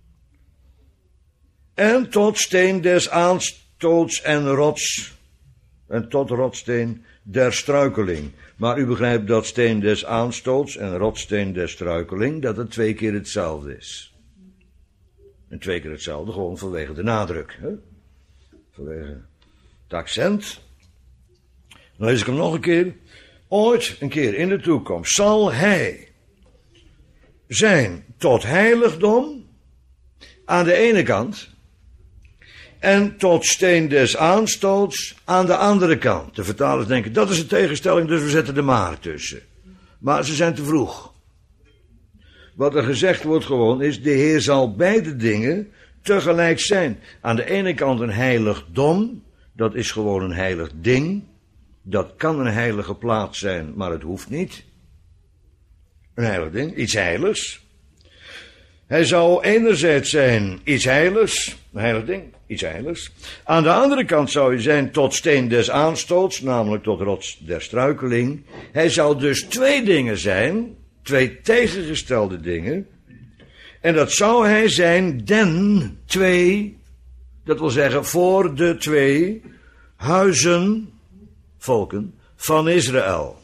En tot steen des aanstoots en rots. En tot rotsteen der struikeling. Maar u begrijpt dat steen des aanstoots en rotsteen der struikeling, dat het 2 keer hetzelfde is. En 2 keer hetzelfde, gewoon vanwege de nadruk. Hè? Vanwege het accent. Dan lees ik hem nog een keer. Ooit, een keer in de toekomst, zal hij zijn tot heiligdom aan de ene kant en tot steen des aanstoots aan de andere kant. De vertalers denken, dat is een tegenstelling, dus we zetten er maar tussen. Maar ze zijn te vroeg. Wat er gezegd wordt gewoon is, de Heer zal beide dingen tegelijk zijn. Aan de ene kant een heiligdom, dat is gewoon een heilig ding. Dat kan een heilige plaats zijn, maar het hoeft niet. Een heilig ding, iets heiligs. Hij zou enerzijds zijn iets heiligs, een heilig ding, iets heiligs. Aan de andere kant zou hij zijn tot steen des aanstoots, namelijk tot rots der struikeling. Hij zou dus 2 dingen zijn, 2 tegengestelde dingen. En dat zou hij zijn den 2, dat wil zeggen voor de 2 huizen, volken van Israël.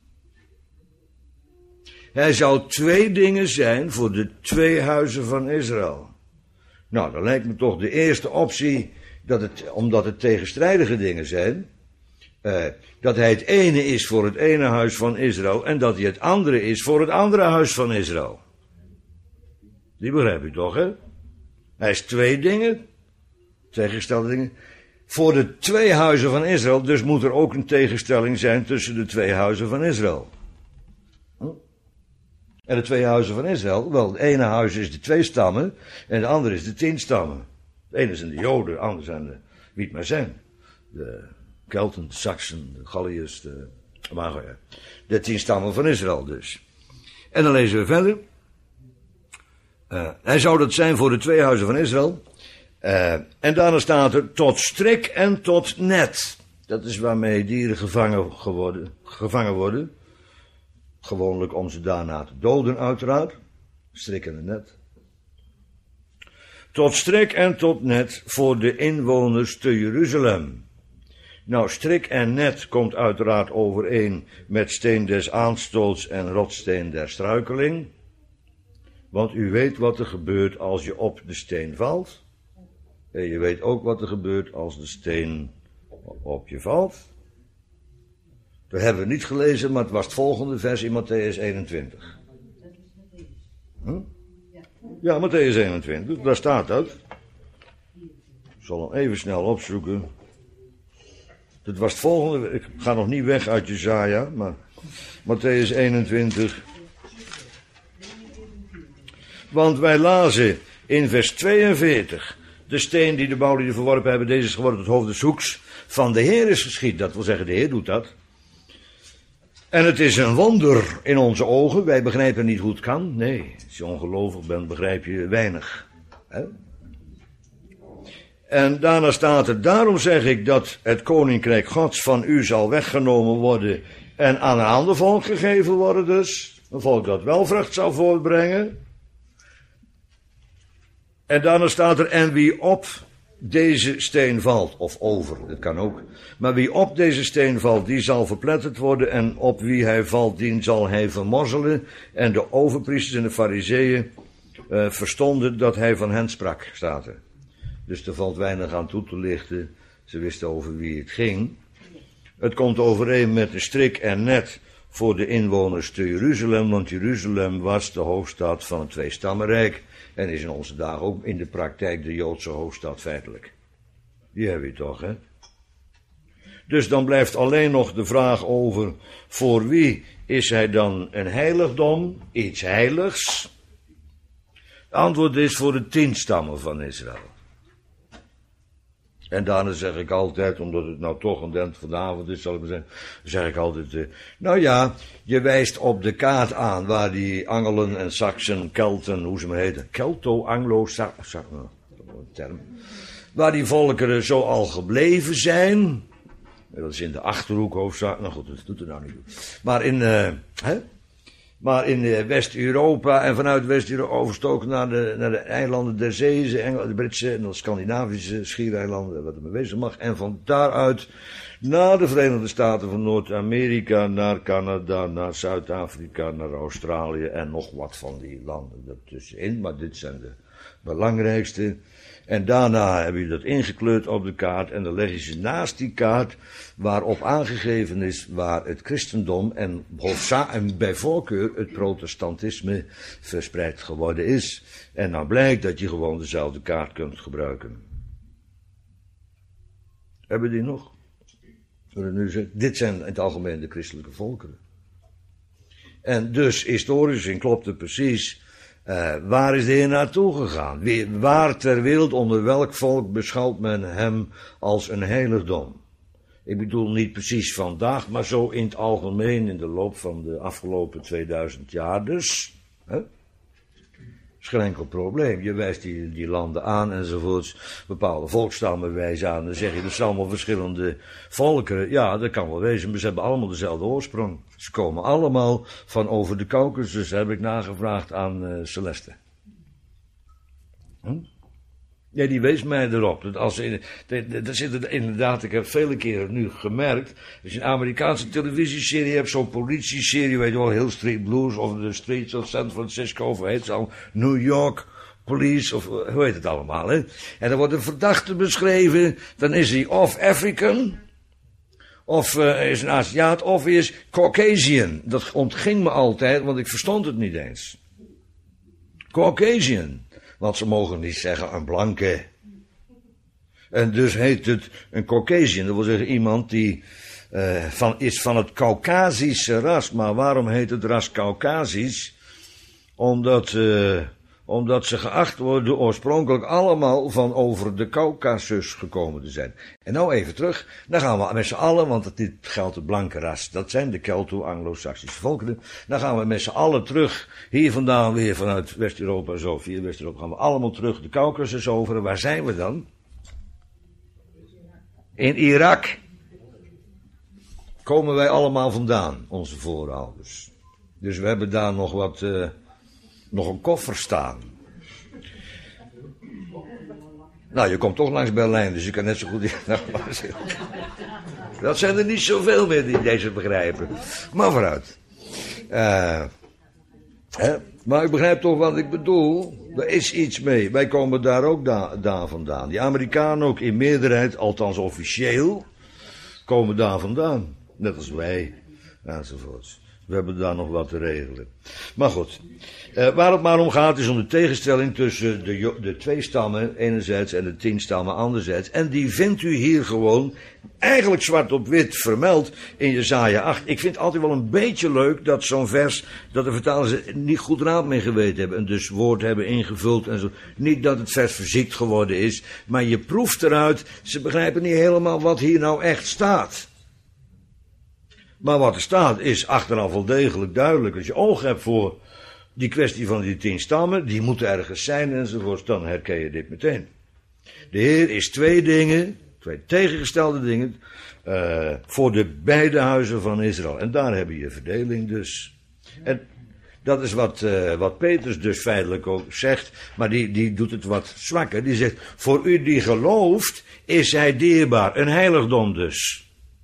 Hij zou 2 dingen zijn voor de 2 huizen van Israël. Nou, dan lijkt me toch de eerste optie, omdat het tegenstrijdige dingen zijn, dat hij het ene is voor het ene huis van Israël en dat hij het andere is voor het andere huis van Israël. Die begrijp je toch, hè? Hij is 2 dingen, tegengestelde dingen, voor de 2 huizen van Israël, dus moet er ook een tegenstelling zijn tussen de 2 huizen van Israël. En de 2 huizen van Israël, wel, het ene huis is de 2 stammen en de andere is de 10 stammen. De ene zijn de Joden, de andere zijn wie het maar zijn. De Kelten, de Saksen, de Galliërs, de 10 stammen van Israël dus. En dan lezen we verder. Hij zou dat zijn voor de 2 huizen van Israël. En daarna staat er tot strik en tot net. Dat is waarmee dieren gevangen worden. Gewoonlijk om ze daarna te doden, uiteraard. Strik en net. Tot strik en tot net voor de inwoners te Jeruzalem. Nou, strik en net komt uiteraard overeen met steen des aanstoots en rotssteen der struikeling. Want u weet wat er gebeurt als je op de steen valt. En je weet ook wat er gebeurt als de steen op je valt. Dat hebben we niet gelezen, maar het was het volgende vers in Mattheüs 21. Ja, Mattheüs 21, daar staat dat. Ik zal hem even snel opzoeken. Dat was het volgende, ik ga nog niet weg uit Jesaja, maar Mattheüs 21. Want wij lazen in vers 42, de steen die de bouwlieden verworpen hebben, deze is geworden het hoofd des hoeks, van de Heer is geschied. Dat wil zeggen, de Heer doet dat. En het is een wonder in onze ogen. Wij begrijpen niet hoe het kan. Nee, als je ongelovig bent, begrijp je weinig. Hè? En daarna staat er, daarom zeg ik dat het koninkrijk Gods van u zal weggenomen worden en aan een ander volk gegeven worden dus. Een volk dat wel vrucht zal voortbrengen. En daarna staat er, en wie op deze steen valt, of over, dat kan ook. Maar wie op deze steen valt, die zal verpletterd worden, en op wie hij valt, die zal hij vermorzelen. En de overpriesters en de farizeeën verstonden dat hij van hen sprak, staat er. Dus er valt weinig aan toe te lichten, ze wisten over wie het ging. Het komt overeen met een strik en net voor de inwoners te Jeruzalem, want Jeruzalem was de hoofdstad van het Tweestammenrijk. En is in onze dagen ook in de praktijk de Joodse hoofdstad feitelijk. Die heb je toch, hè? Dus dan blijft alleen nog de vraag over, voor wie is hij dan een heiligdom, iets heiligs? Het antwoord is voor de 10 stammen van Israël. En daarna zeg ik altijd, omdat het nou toch een dent vanavond is, zal ik maar zeggen, zeg ik altijd, nou ja, je wijst op de kaart aan waar die Angelen en Saksen, Kelten, hoe ze maar heten, Kelto-Anglo-Saksen, term, waar die volkeren zo al gebleven zijn. Dat is in de Achterhoek hoofdzaak, nou goed, dat doet er nou niet toe. Maar in West-Europa en vanuit West-Europa overstoken naar de eilanden der Zee, de Britse en de Scandinavische schiereilanden, wat er mee wezen mag. En van daaruit naar de Verenigde Staten van Noord-Amerika, naar Canada, naar Zuid-Afrika, naar Australië en nog wat van die landen ertussenin. Maar dit zijn de belangrijkste. En daarna heb je dat ingekleurd op de kaart en dan leg je ze naast die kaart waarop aangegeven is waar het christendom en bij voorkeur het protestantisme verspreid geworden is. En dan blijkt dat je gewoon dezelfde kaart kunt gebruiken. Hebben we die nog? Dit zijn in het algemeen de christelijke volkeren. En dus historisch en klopt het precies. Waar is de Heer naartoe gegaan? Waar ter wereld, onder welk volk beschouwt men hem als een heiligdom? Ik bedoel niet precies vandaag, maar zo in het algemeen in de loop van de afgelopen 2000 jaar dus. Hè? Is geen enkel probleem. Je wijst die landen aan enzovoorts. Bepaalde volksstammen wijzen aan. Dan zeg je, dat zijn allemaal verschillende volkeren. Ja, dat kan wel wezen, maar ze hebben allemaal dezelfde oorsprong. Ze komen allemaal van over de Caucasus, heb ik nagevraagd aan Celeste. Ja, die wees mij erop. Dat zit inderdaad, ik heb vele keren nu gemerkt. Als je een Amerikaanse televisieserie hebt, zo'n politie-serie, weet je wel, Hill Street Blues, of The Streets of San Francisco, of heet het al, New York Police, of hoe heet het allemaal, hè? En dan wordt een verdachte beschreven, dan is hij of African, of is een Aziat, of is Caucasian. Dat ontging me altijd, want ik verstond het niet eens. Caucasian. Want ze mogen niet zeggen een blanke. En dus heet het een Caucasian. Dat wil zeggen iemand die is van het Caucasische ras. Maar waarom heet het ras Caucasisch? Omdat ze geacht worden oorspronkelijk allemaal van over de Caucasus gekomen te zijn. En nou even terug. Dan gaan we met z'n allen, want dit geldt het blanke ras. Dat zijn de Kelto-Anglo-Saxische volkeren. Dan gaan we met z'n allen terug. Hier vandaan weer vanuit West-Europa, zo via West-Europa gaan we allemaal terug de Caucasus over. En waar zijn we dan? In Irak. komen wij allemaal vandaan, onze voorouders. Dus we hebben daar nog een koffer staan. Nou, je komt toch langs Berlijn, dus je kan net zo goed... Dat zijn er niet zoveel meer die deze begrijpen. Maar vooruit. Maar ik begrijp toch wat ik bedoel. Er is iets mee. Wij komen daar ook daar vandaan. Die Amerikanen ook in meerderheid, althans officieel, komen daar vandaan. Net als wij, enzovoorts. We hebben daar nog wat te regelen. Maar goed, waar het maar om gaat is om de tegenstelling tussen de 2 stammen enerzijds en de 10 stammen anderzijds. En die vindt u hier gewoon eigenlijk zwart op wit vermeld in Jesaja 8. Ik vind het altijd wel een beetje leuk dat zo'n vers, dat de vertalers er niet goed raad mee geweten hebben. En dus woord hebben ingevuld en zo. Niet dat het vers verziekt geworden is, maar je proeft eruit, ze begrijpen niet helemaal wat hier nou echt staat. Maar wat er staat is achteraf wel degelijk duidelijk. Als je oog hebt voor die kwestie van die 10 stammen, die moeten ergens zijn enzovoort, dan herken je dit meteen. De Heer is 2 dingen, 2 tegengestelde dingen, voor de beide huizen van Israël. En daar heb je verdeling dus. En dat is wat Petrus dus feitelijk ook zegt, maar die doet het wat zwakker. Die zegt, voor u die gelooft, is hij dierbaar, een heiligdom dus.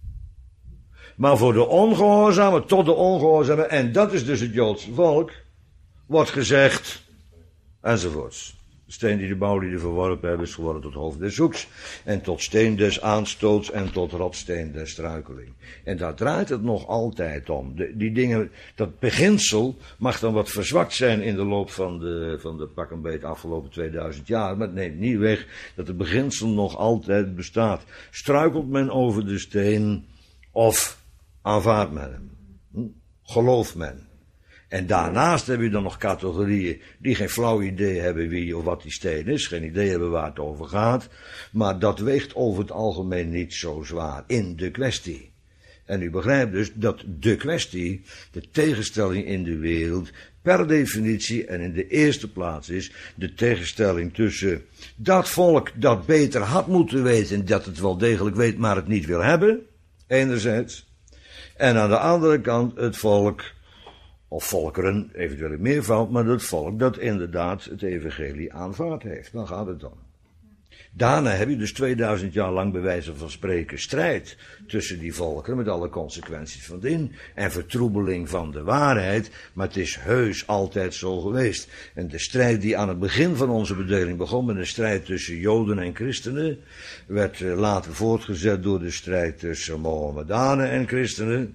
Maar voor de ongehoorzamen, tot de ongehoorzamen, en dat is dus het Joodse volk, wordt gezegd, enzovoorts. De steen die de bouwlieden verworpen hebben, is geworden tot hoofd des zoeks, en tot steen des aanstoots, en tot rotsteen des struikeling. En daar draait het nog altijd om. Die dingen, dat beginsel mag dan wat verzwakt zijn in de loop van de pak een beet afgelopen 2000 jaar, maar het neemt niet weg dat het beginsel nog altijd bestaat. Struikelt men over de steen, of aanvaardt men hem? Gelooft men? En daarnaast heb je dan nog categorieën die geen flauw idee hebben wie of wat die steen is, geen idee hebben waar het over gaat, maar dat weegt over het algemeen niet zo zwaar in de kwestie. En u begrijpt dus dat de kwestie, de tegenstelling in de wereld, per definitie en in de eerste plaats is de tegenstelling tussen dat volk dat beter had moeten weten, dat het wel degelijk weet, maar het niet wil hebben, enerzijds, en aan de andere kant het volk, of volkeren, eventueel in meervoud, maar het volk dat inderdaad het evangelie aanvaard heeft. Dan gaat het dan. Daarna heb je dus 2000 jaar lang bij wijze van spreken strijd tussen die volkeren met alle consequenties van dien en vertroebeling van de waarheid, maar het is heus altijd zo geweest. En de strijd die aan het begin van onze bedeling begon met een strijd tussen Joden en christenen, werd later voortgezet door de strijd tussen Mohammedanen en christenen,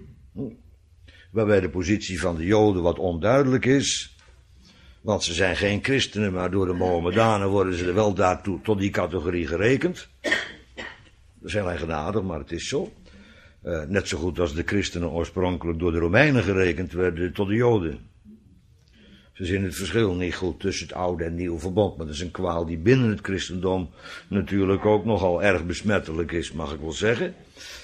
waarbij de positie van de Joden wat onduidelijk is. Want ze zijn geen christenen, maar door de Mohammedanen worden ze er wel daartoe tot die categorie gerekend. Dat is heel eigenaardig, maar het is zo. Net zo goed als de christenen oorspronkelijk door de Romeinen gerekend werden tot de Joden. Ze zien het verschil niet goed tussen het oude en nieuwe verbond. Maar dat is een kwaal die binnen het christendom natuurlijk ook nogal erg besmettelijk is, mag ik wel zeggen.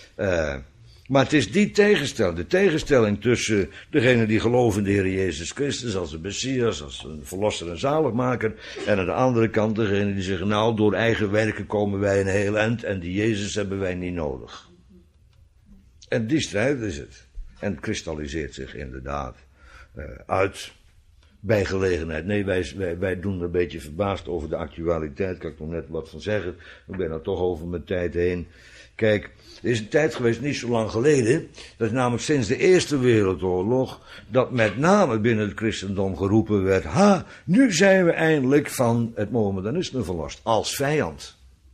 Maar het is die tegenstelling, de tegenstelling tussen degene die geloven in de Heer Jezus Christus als de Messias, als een verlosser en zaligmaker, en aan de andere kant degene die zeggen, nou, door eigen werken komen wij een heel eind en die Jezus hebben wij niet nodig. En die strijd is het. En het kristalliseert zich inderdaad uit bij gelegenheid. Nee, wij doen een beetje verbaasd over de actualiteit, kan ik nog net wat van zeggen. Ik ben er toch over mijn tijd heen. Kijk, er is een tijd geweest, niet zo lang geleden, dat is namelijk sinds de Eerste Wereldoorlog, dat met name binnen het christendom geroepen werd, nu zijn we eindelijk van het Mohammedanisme verlost, als vijand.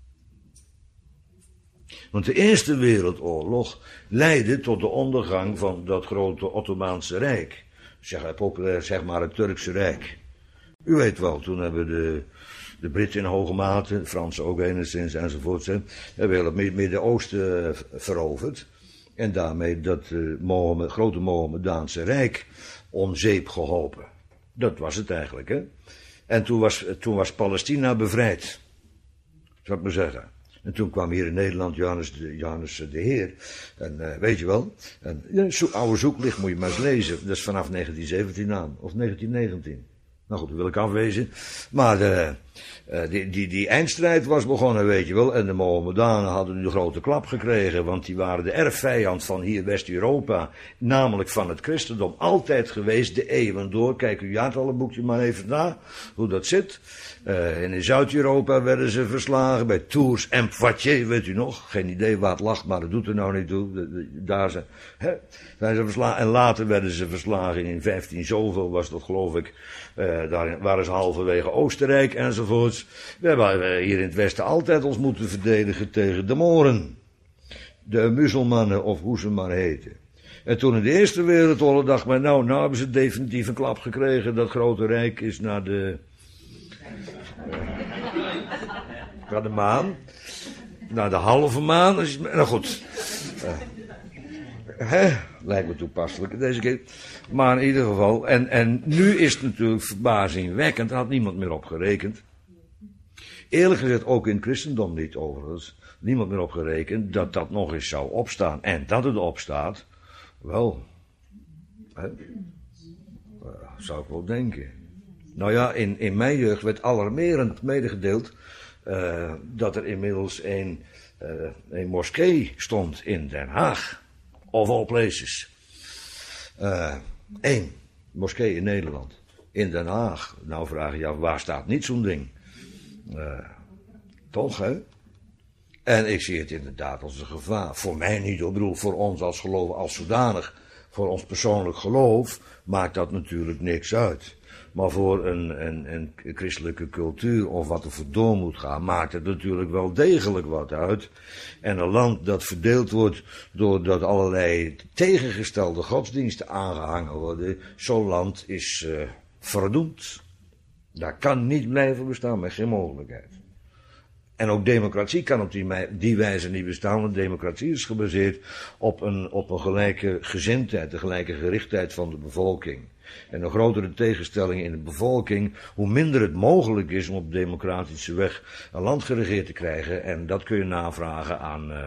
Want de Eerste Wereldoorlog leidde tot de ondergang van dat grote Ottomaanse Rijk. Populair zeg maar het Turkse Rijk. U weet wel, toen hebben de Britten in hoge mate, de Fransen ook enigszins enzovoort, hebben het Midden-Oosten veroverd. En daarmee dat grote Mohammedaanse Rijk om zeep geholpen. Dat was het eigenlijk, hè. En toen was Palestina bevrijd. Zou ik maar zeggen. En toen kwam hier in Nederland Johannes de Heer. En weet je wel, oude zoeklicht moet je maar eens lezen. Dat is vanaf 1917 aan, of 1919. Nou goed, dat wil ik afwezen. Maar die eindstrijd was begonnen, weet je wel. En de Mohammedanen hadden nu de grote klap gekregen. Want die waren de erfvijand van hier West-Europa. Namelijk van het christendom. Altijd geweest, de eeuwen door. Kijk uw jaartallenboekje maar even na, hoe dat zit. En in Zuid-Europa werden ze verslagen. Bij Tours en Poitiers, weet u nog. Geen idee waar het lag, maar dat doet er nou niet toe. Daar zijn ze verslagen. En later werden ze verslagen in 15 zoveel was dat, geloof ik. Daar waren ze halverwege Oostenrijk enzovoorts. We hebben hier in het Westen altijd ons moeten verdedigen tegen de Moren. De muzelmannen of hoe ze maar heten. En toen in de Eerste Wereldoorlog dacht men, nou hebben ze definitief een klap gekregen. Dat grote rijk is naar de maan. Naar de halve maan. Nou goed. Lijkt me toepasselijk deze keer. Maar in ieder geval. En nu is het natuurlijk verbazingwekkend. Daar had niemand meer op gerekend. Eerlijk gezegd ook in het christendom niet overigens. Niemand meer op gerekend dat dat nog eens zou opstaan. En dat het opstaat. Wel. Zou ik wel denken. Nou ja, in mijn jeugd werd alarmerend medegedeeld. Dat er inmiddels een moskee stond in Den Haag. Of all places. Eén moskee in Nederland. In Den Haag. Nou vraag je je af, waar staat niet zo'n ding? Toch, hè? En ik zie het inderdaad als een gevaar. Voor mij niet, ik bedoel, voor ons als geloof, als zodanig. Voor ons persoonlijk geloof maakt dat natuurlijk niks uit. Maar voor een christelijke cultuur of wat er voor door moet gaan, maakt het natuurlijk wel degelijk wat uit. En een land dat verdeeld wordt doordat allerlei tegengestelde godsdiensten aangehangen worden, zo'n land is verdoemd. Dat kan niet blijven bestaan, met geen mogelijkheid. En ook democratie kan op die wijze niet bestaan, want democratie is gebaseerd op een gelijke gezindheid, een gelijke gerichtheid van de bevolking. En een grotere tegenstelling in de bevolking, hoe minder het mogelijk is om op democratische weg een land geregeerd te krijgen. En dat kun je navragen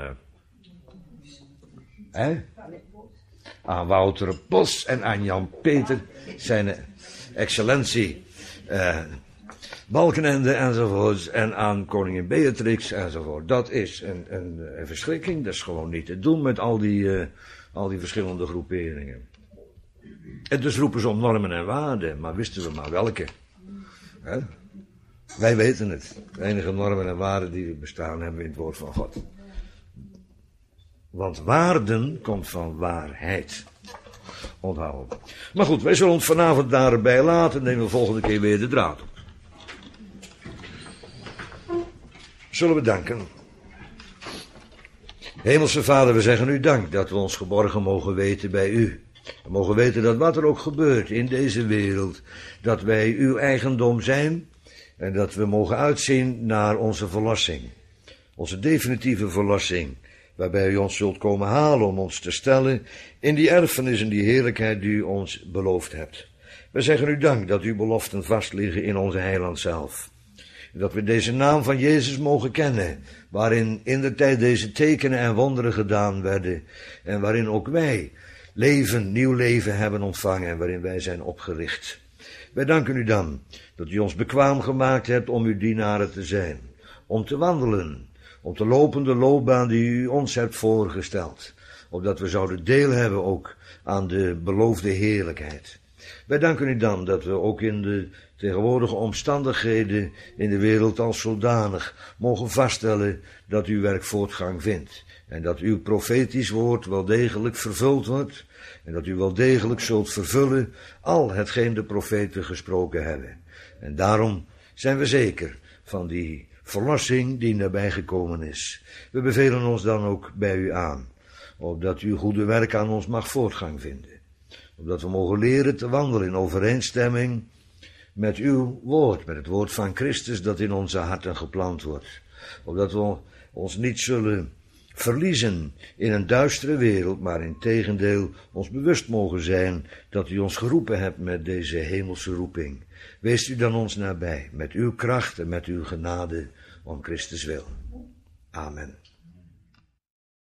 aan Wouter Bos en aan Jan Peter, zijn excellentie Balkenende enzovoort, en aan koningin Beatrix enzovoort. Dat is een verschrikking, dat is gewoon niet te doen met al die verschillende groeperingen. En dus roepen ze om normen en waarden, maar wisten we maar welke. He? Wij weten het. De enige normen en waarden die bestaan hebben we in het woord van God. Want waarden komt van waarheid. Onthouden. Maar goed, wij zullen ons vanavond daarbij laten en nemen we volgende keer weer de draad op. Zullen we danken. Hemelse Vader, we zeggen u dank dat we ons geborgen mogen weten bij u. We mogen weten dat wat er ook gebeurt in deze wereld, dat wij uw eigendom zijn en dat we mogen uitzien naar onze verlossing. Onze definitieve verlossing, waarbij u ons zult komen halen om ons te stellen in die erfenis en die heerlijkheid die u ons beloofd hebt. We zeggen u dank dat uw beloften vastliggen in onze heiland zelf. Dat we deze naam van Jezus mogen kennen, waarin indertijd deze tekenen en wonderen gedaan werden en waarin ook wij nieuw leven hebben ontvangen en waarin wij zijn opgericht. Wij danken u dan dat u ons bekwaam gemaakt hebt om uw dienaren te zijn, om te wandelen, om te lopen de loopbaan die u ons hebt voorgesteld, opdat we zouden deel hebben ook aan de beloofde heerlijkheid. Wij danken u dan dat we ook in de tegenwoordige omstandigheden in de wereld als zodanig mogen vaststellen dat uw werk voortgang vindt. En dat uw profetisch woord wel degelijk vervuld wordt. En dat u wel degelijk zult vervullen al hetgeen de profeten gesproken hebben. En daarom zijn we zeker van die verlossing die nabijgekomen is. We bevelen ons dan ook bij u aan. Opdat uw goede werk aan ons mag voortgang vinden. Opdat we mogen leren te wandelen in overeenstemming met uw woord. Met het woord van Christus dat in onze harten geplant wordt. Opdat we ons niet zullen verliezen in een duistere wereld, maar integendeel ons bewust mogen zijn dat u ons geroepen hebt met deze hemelse roeping. Wees u dan ons nabij, met uw kracht en met uw genade, om Christus wil. Amen.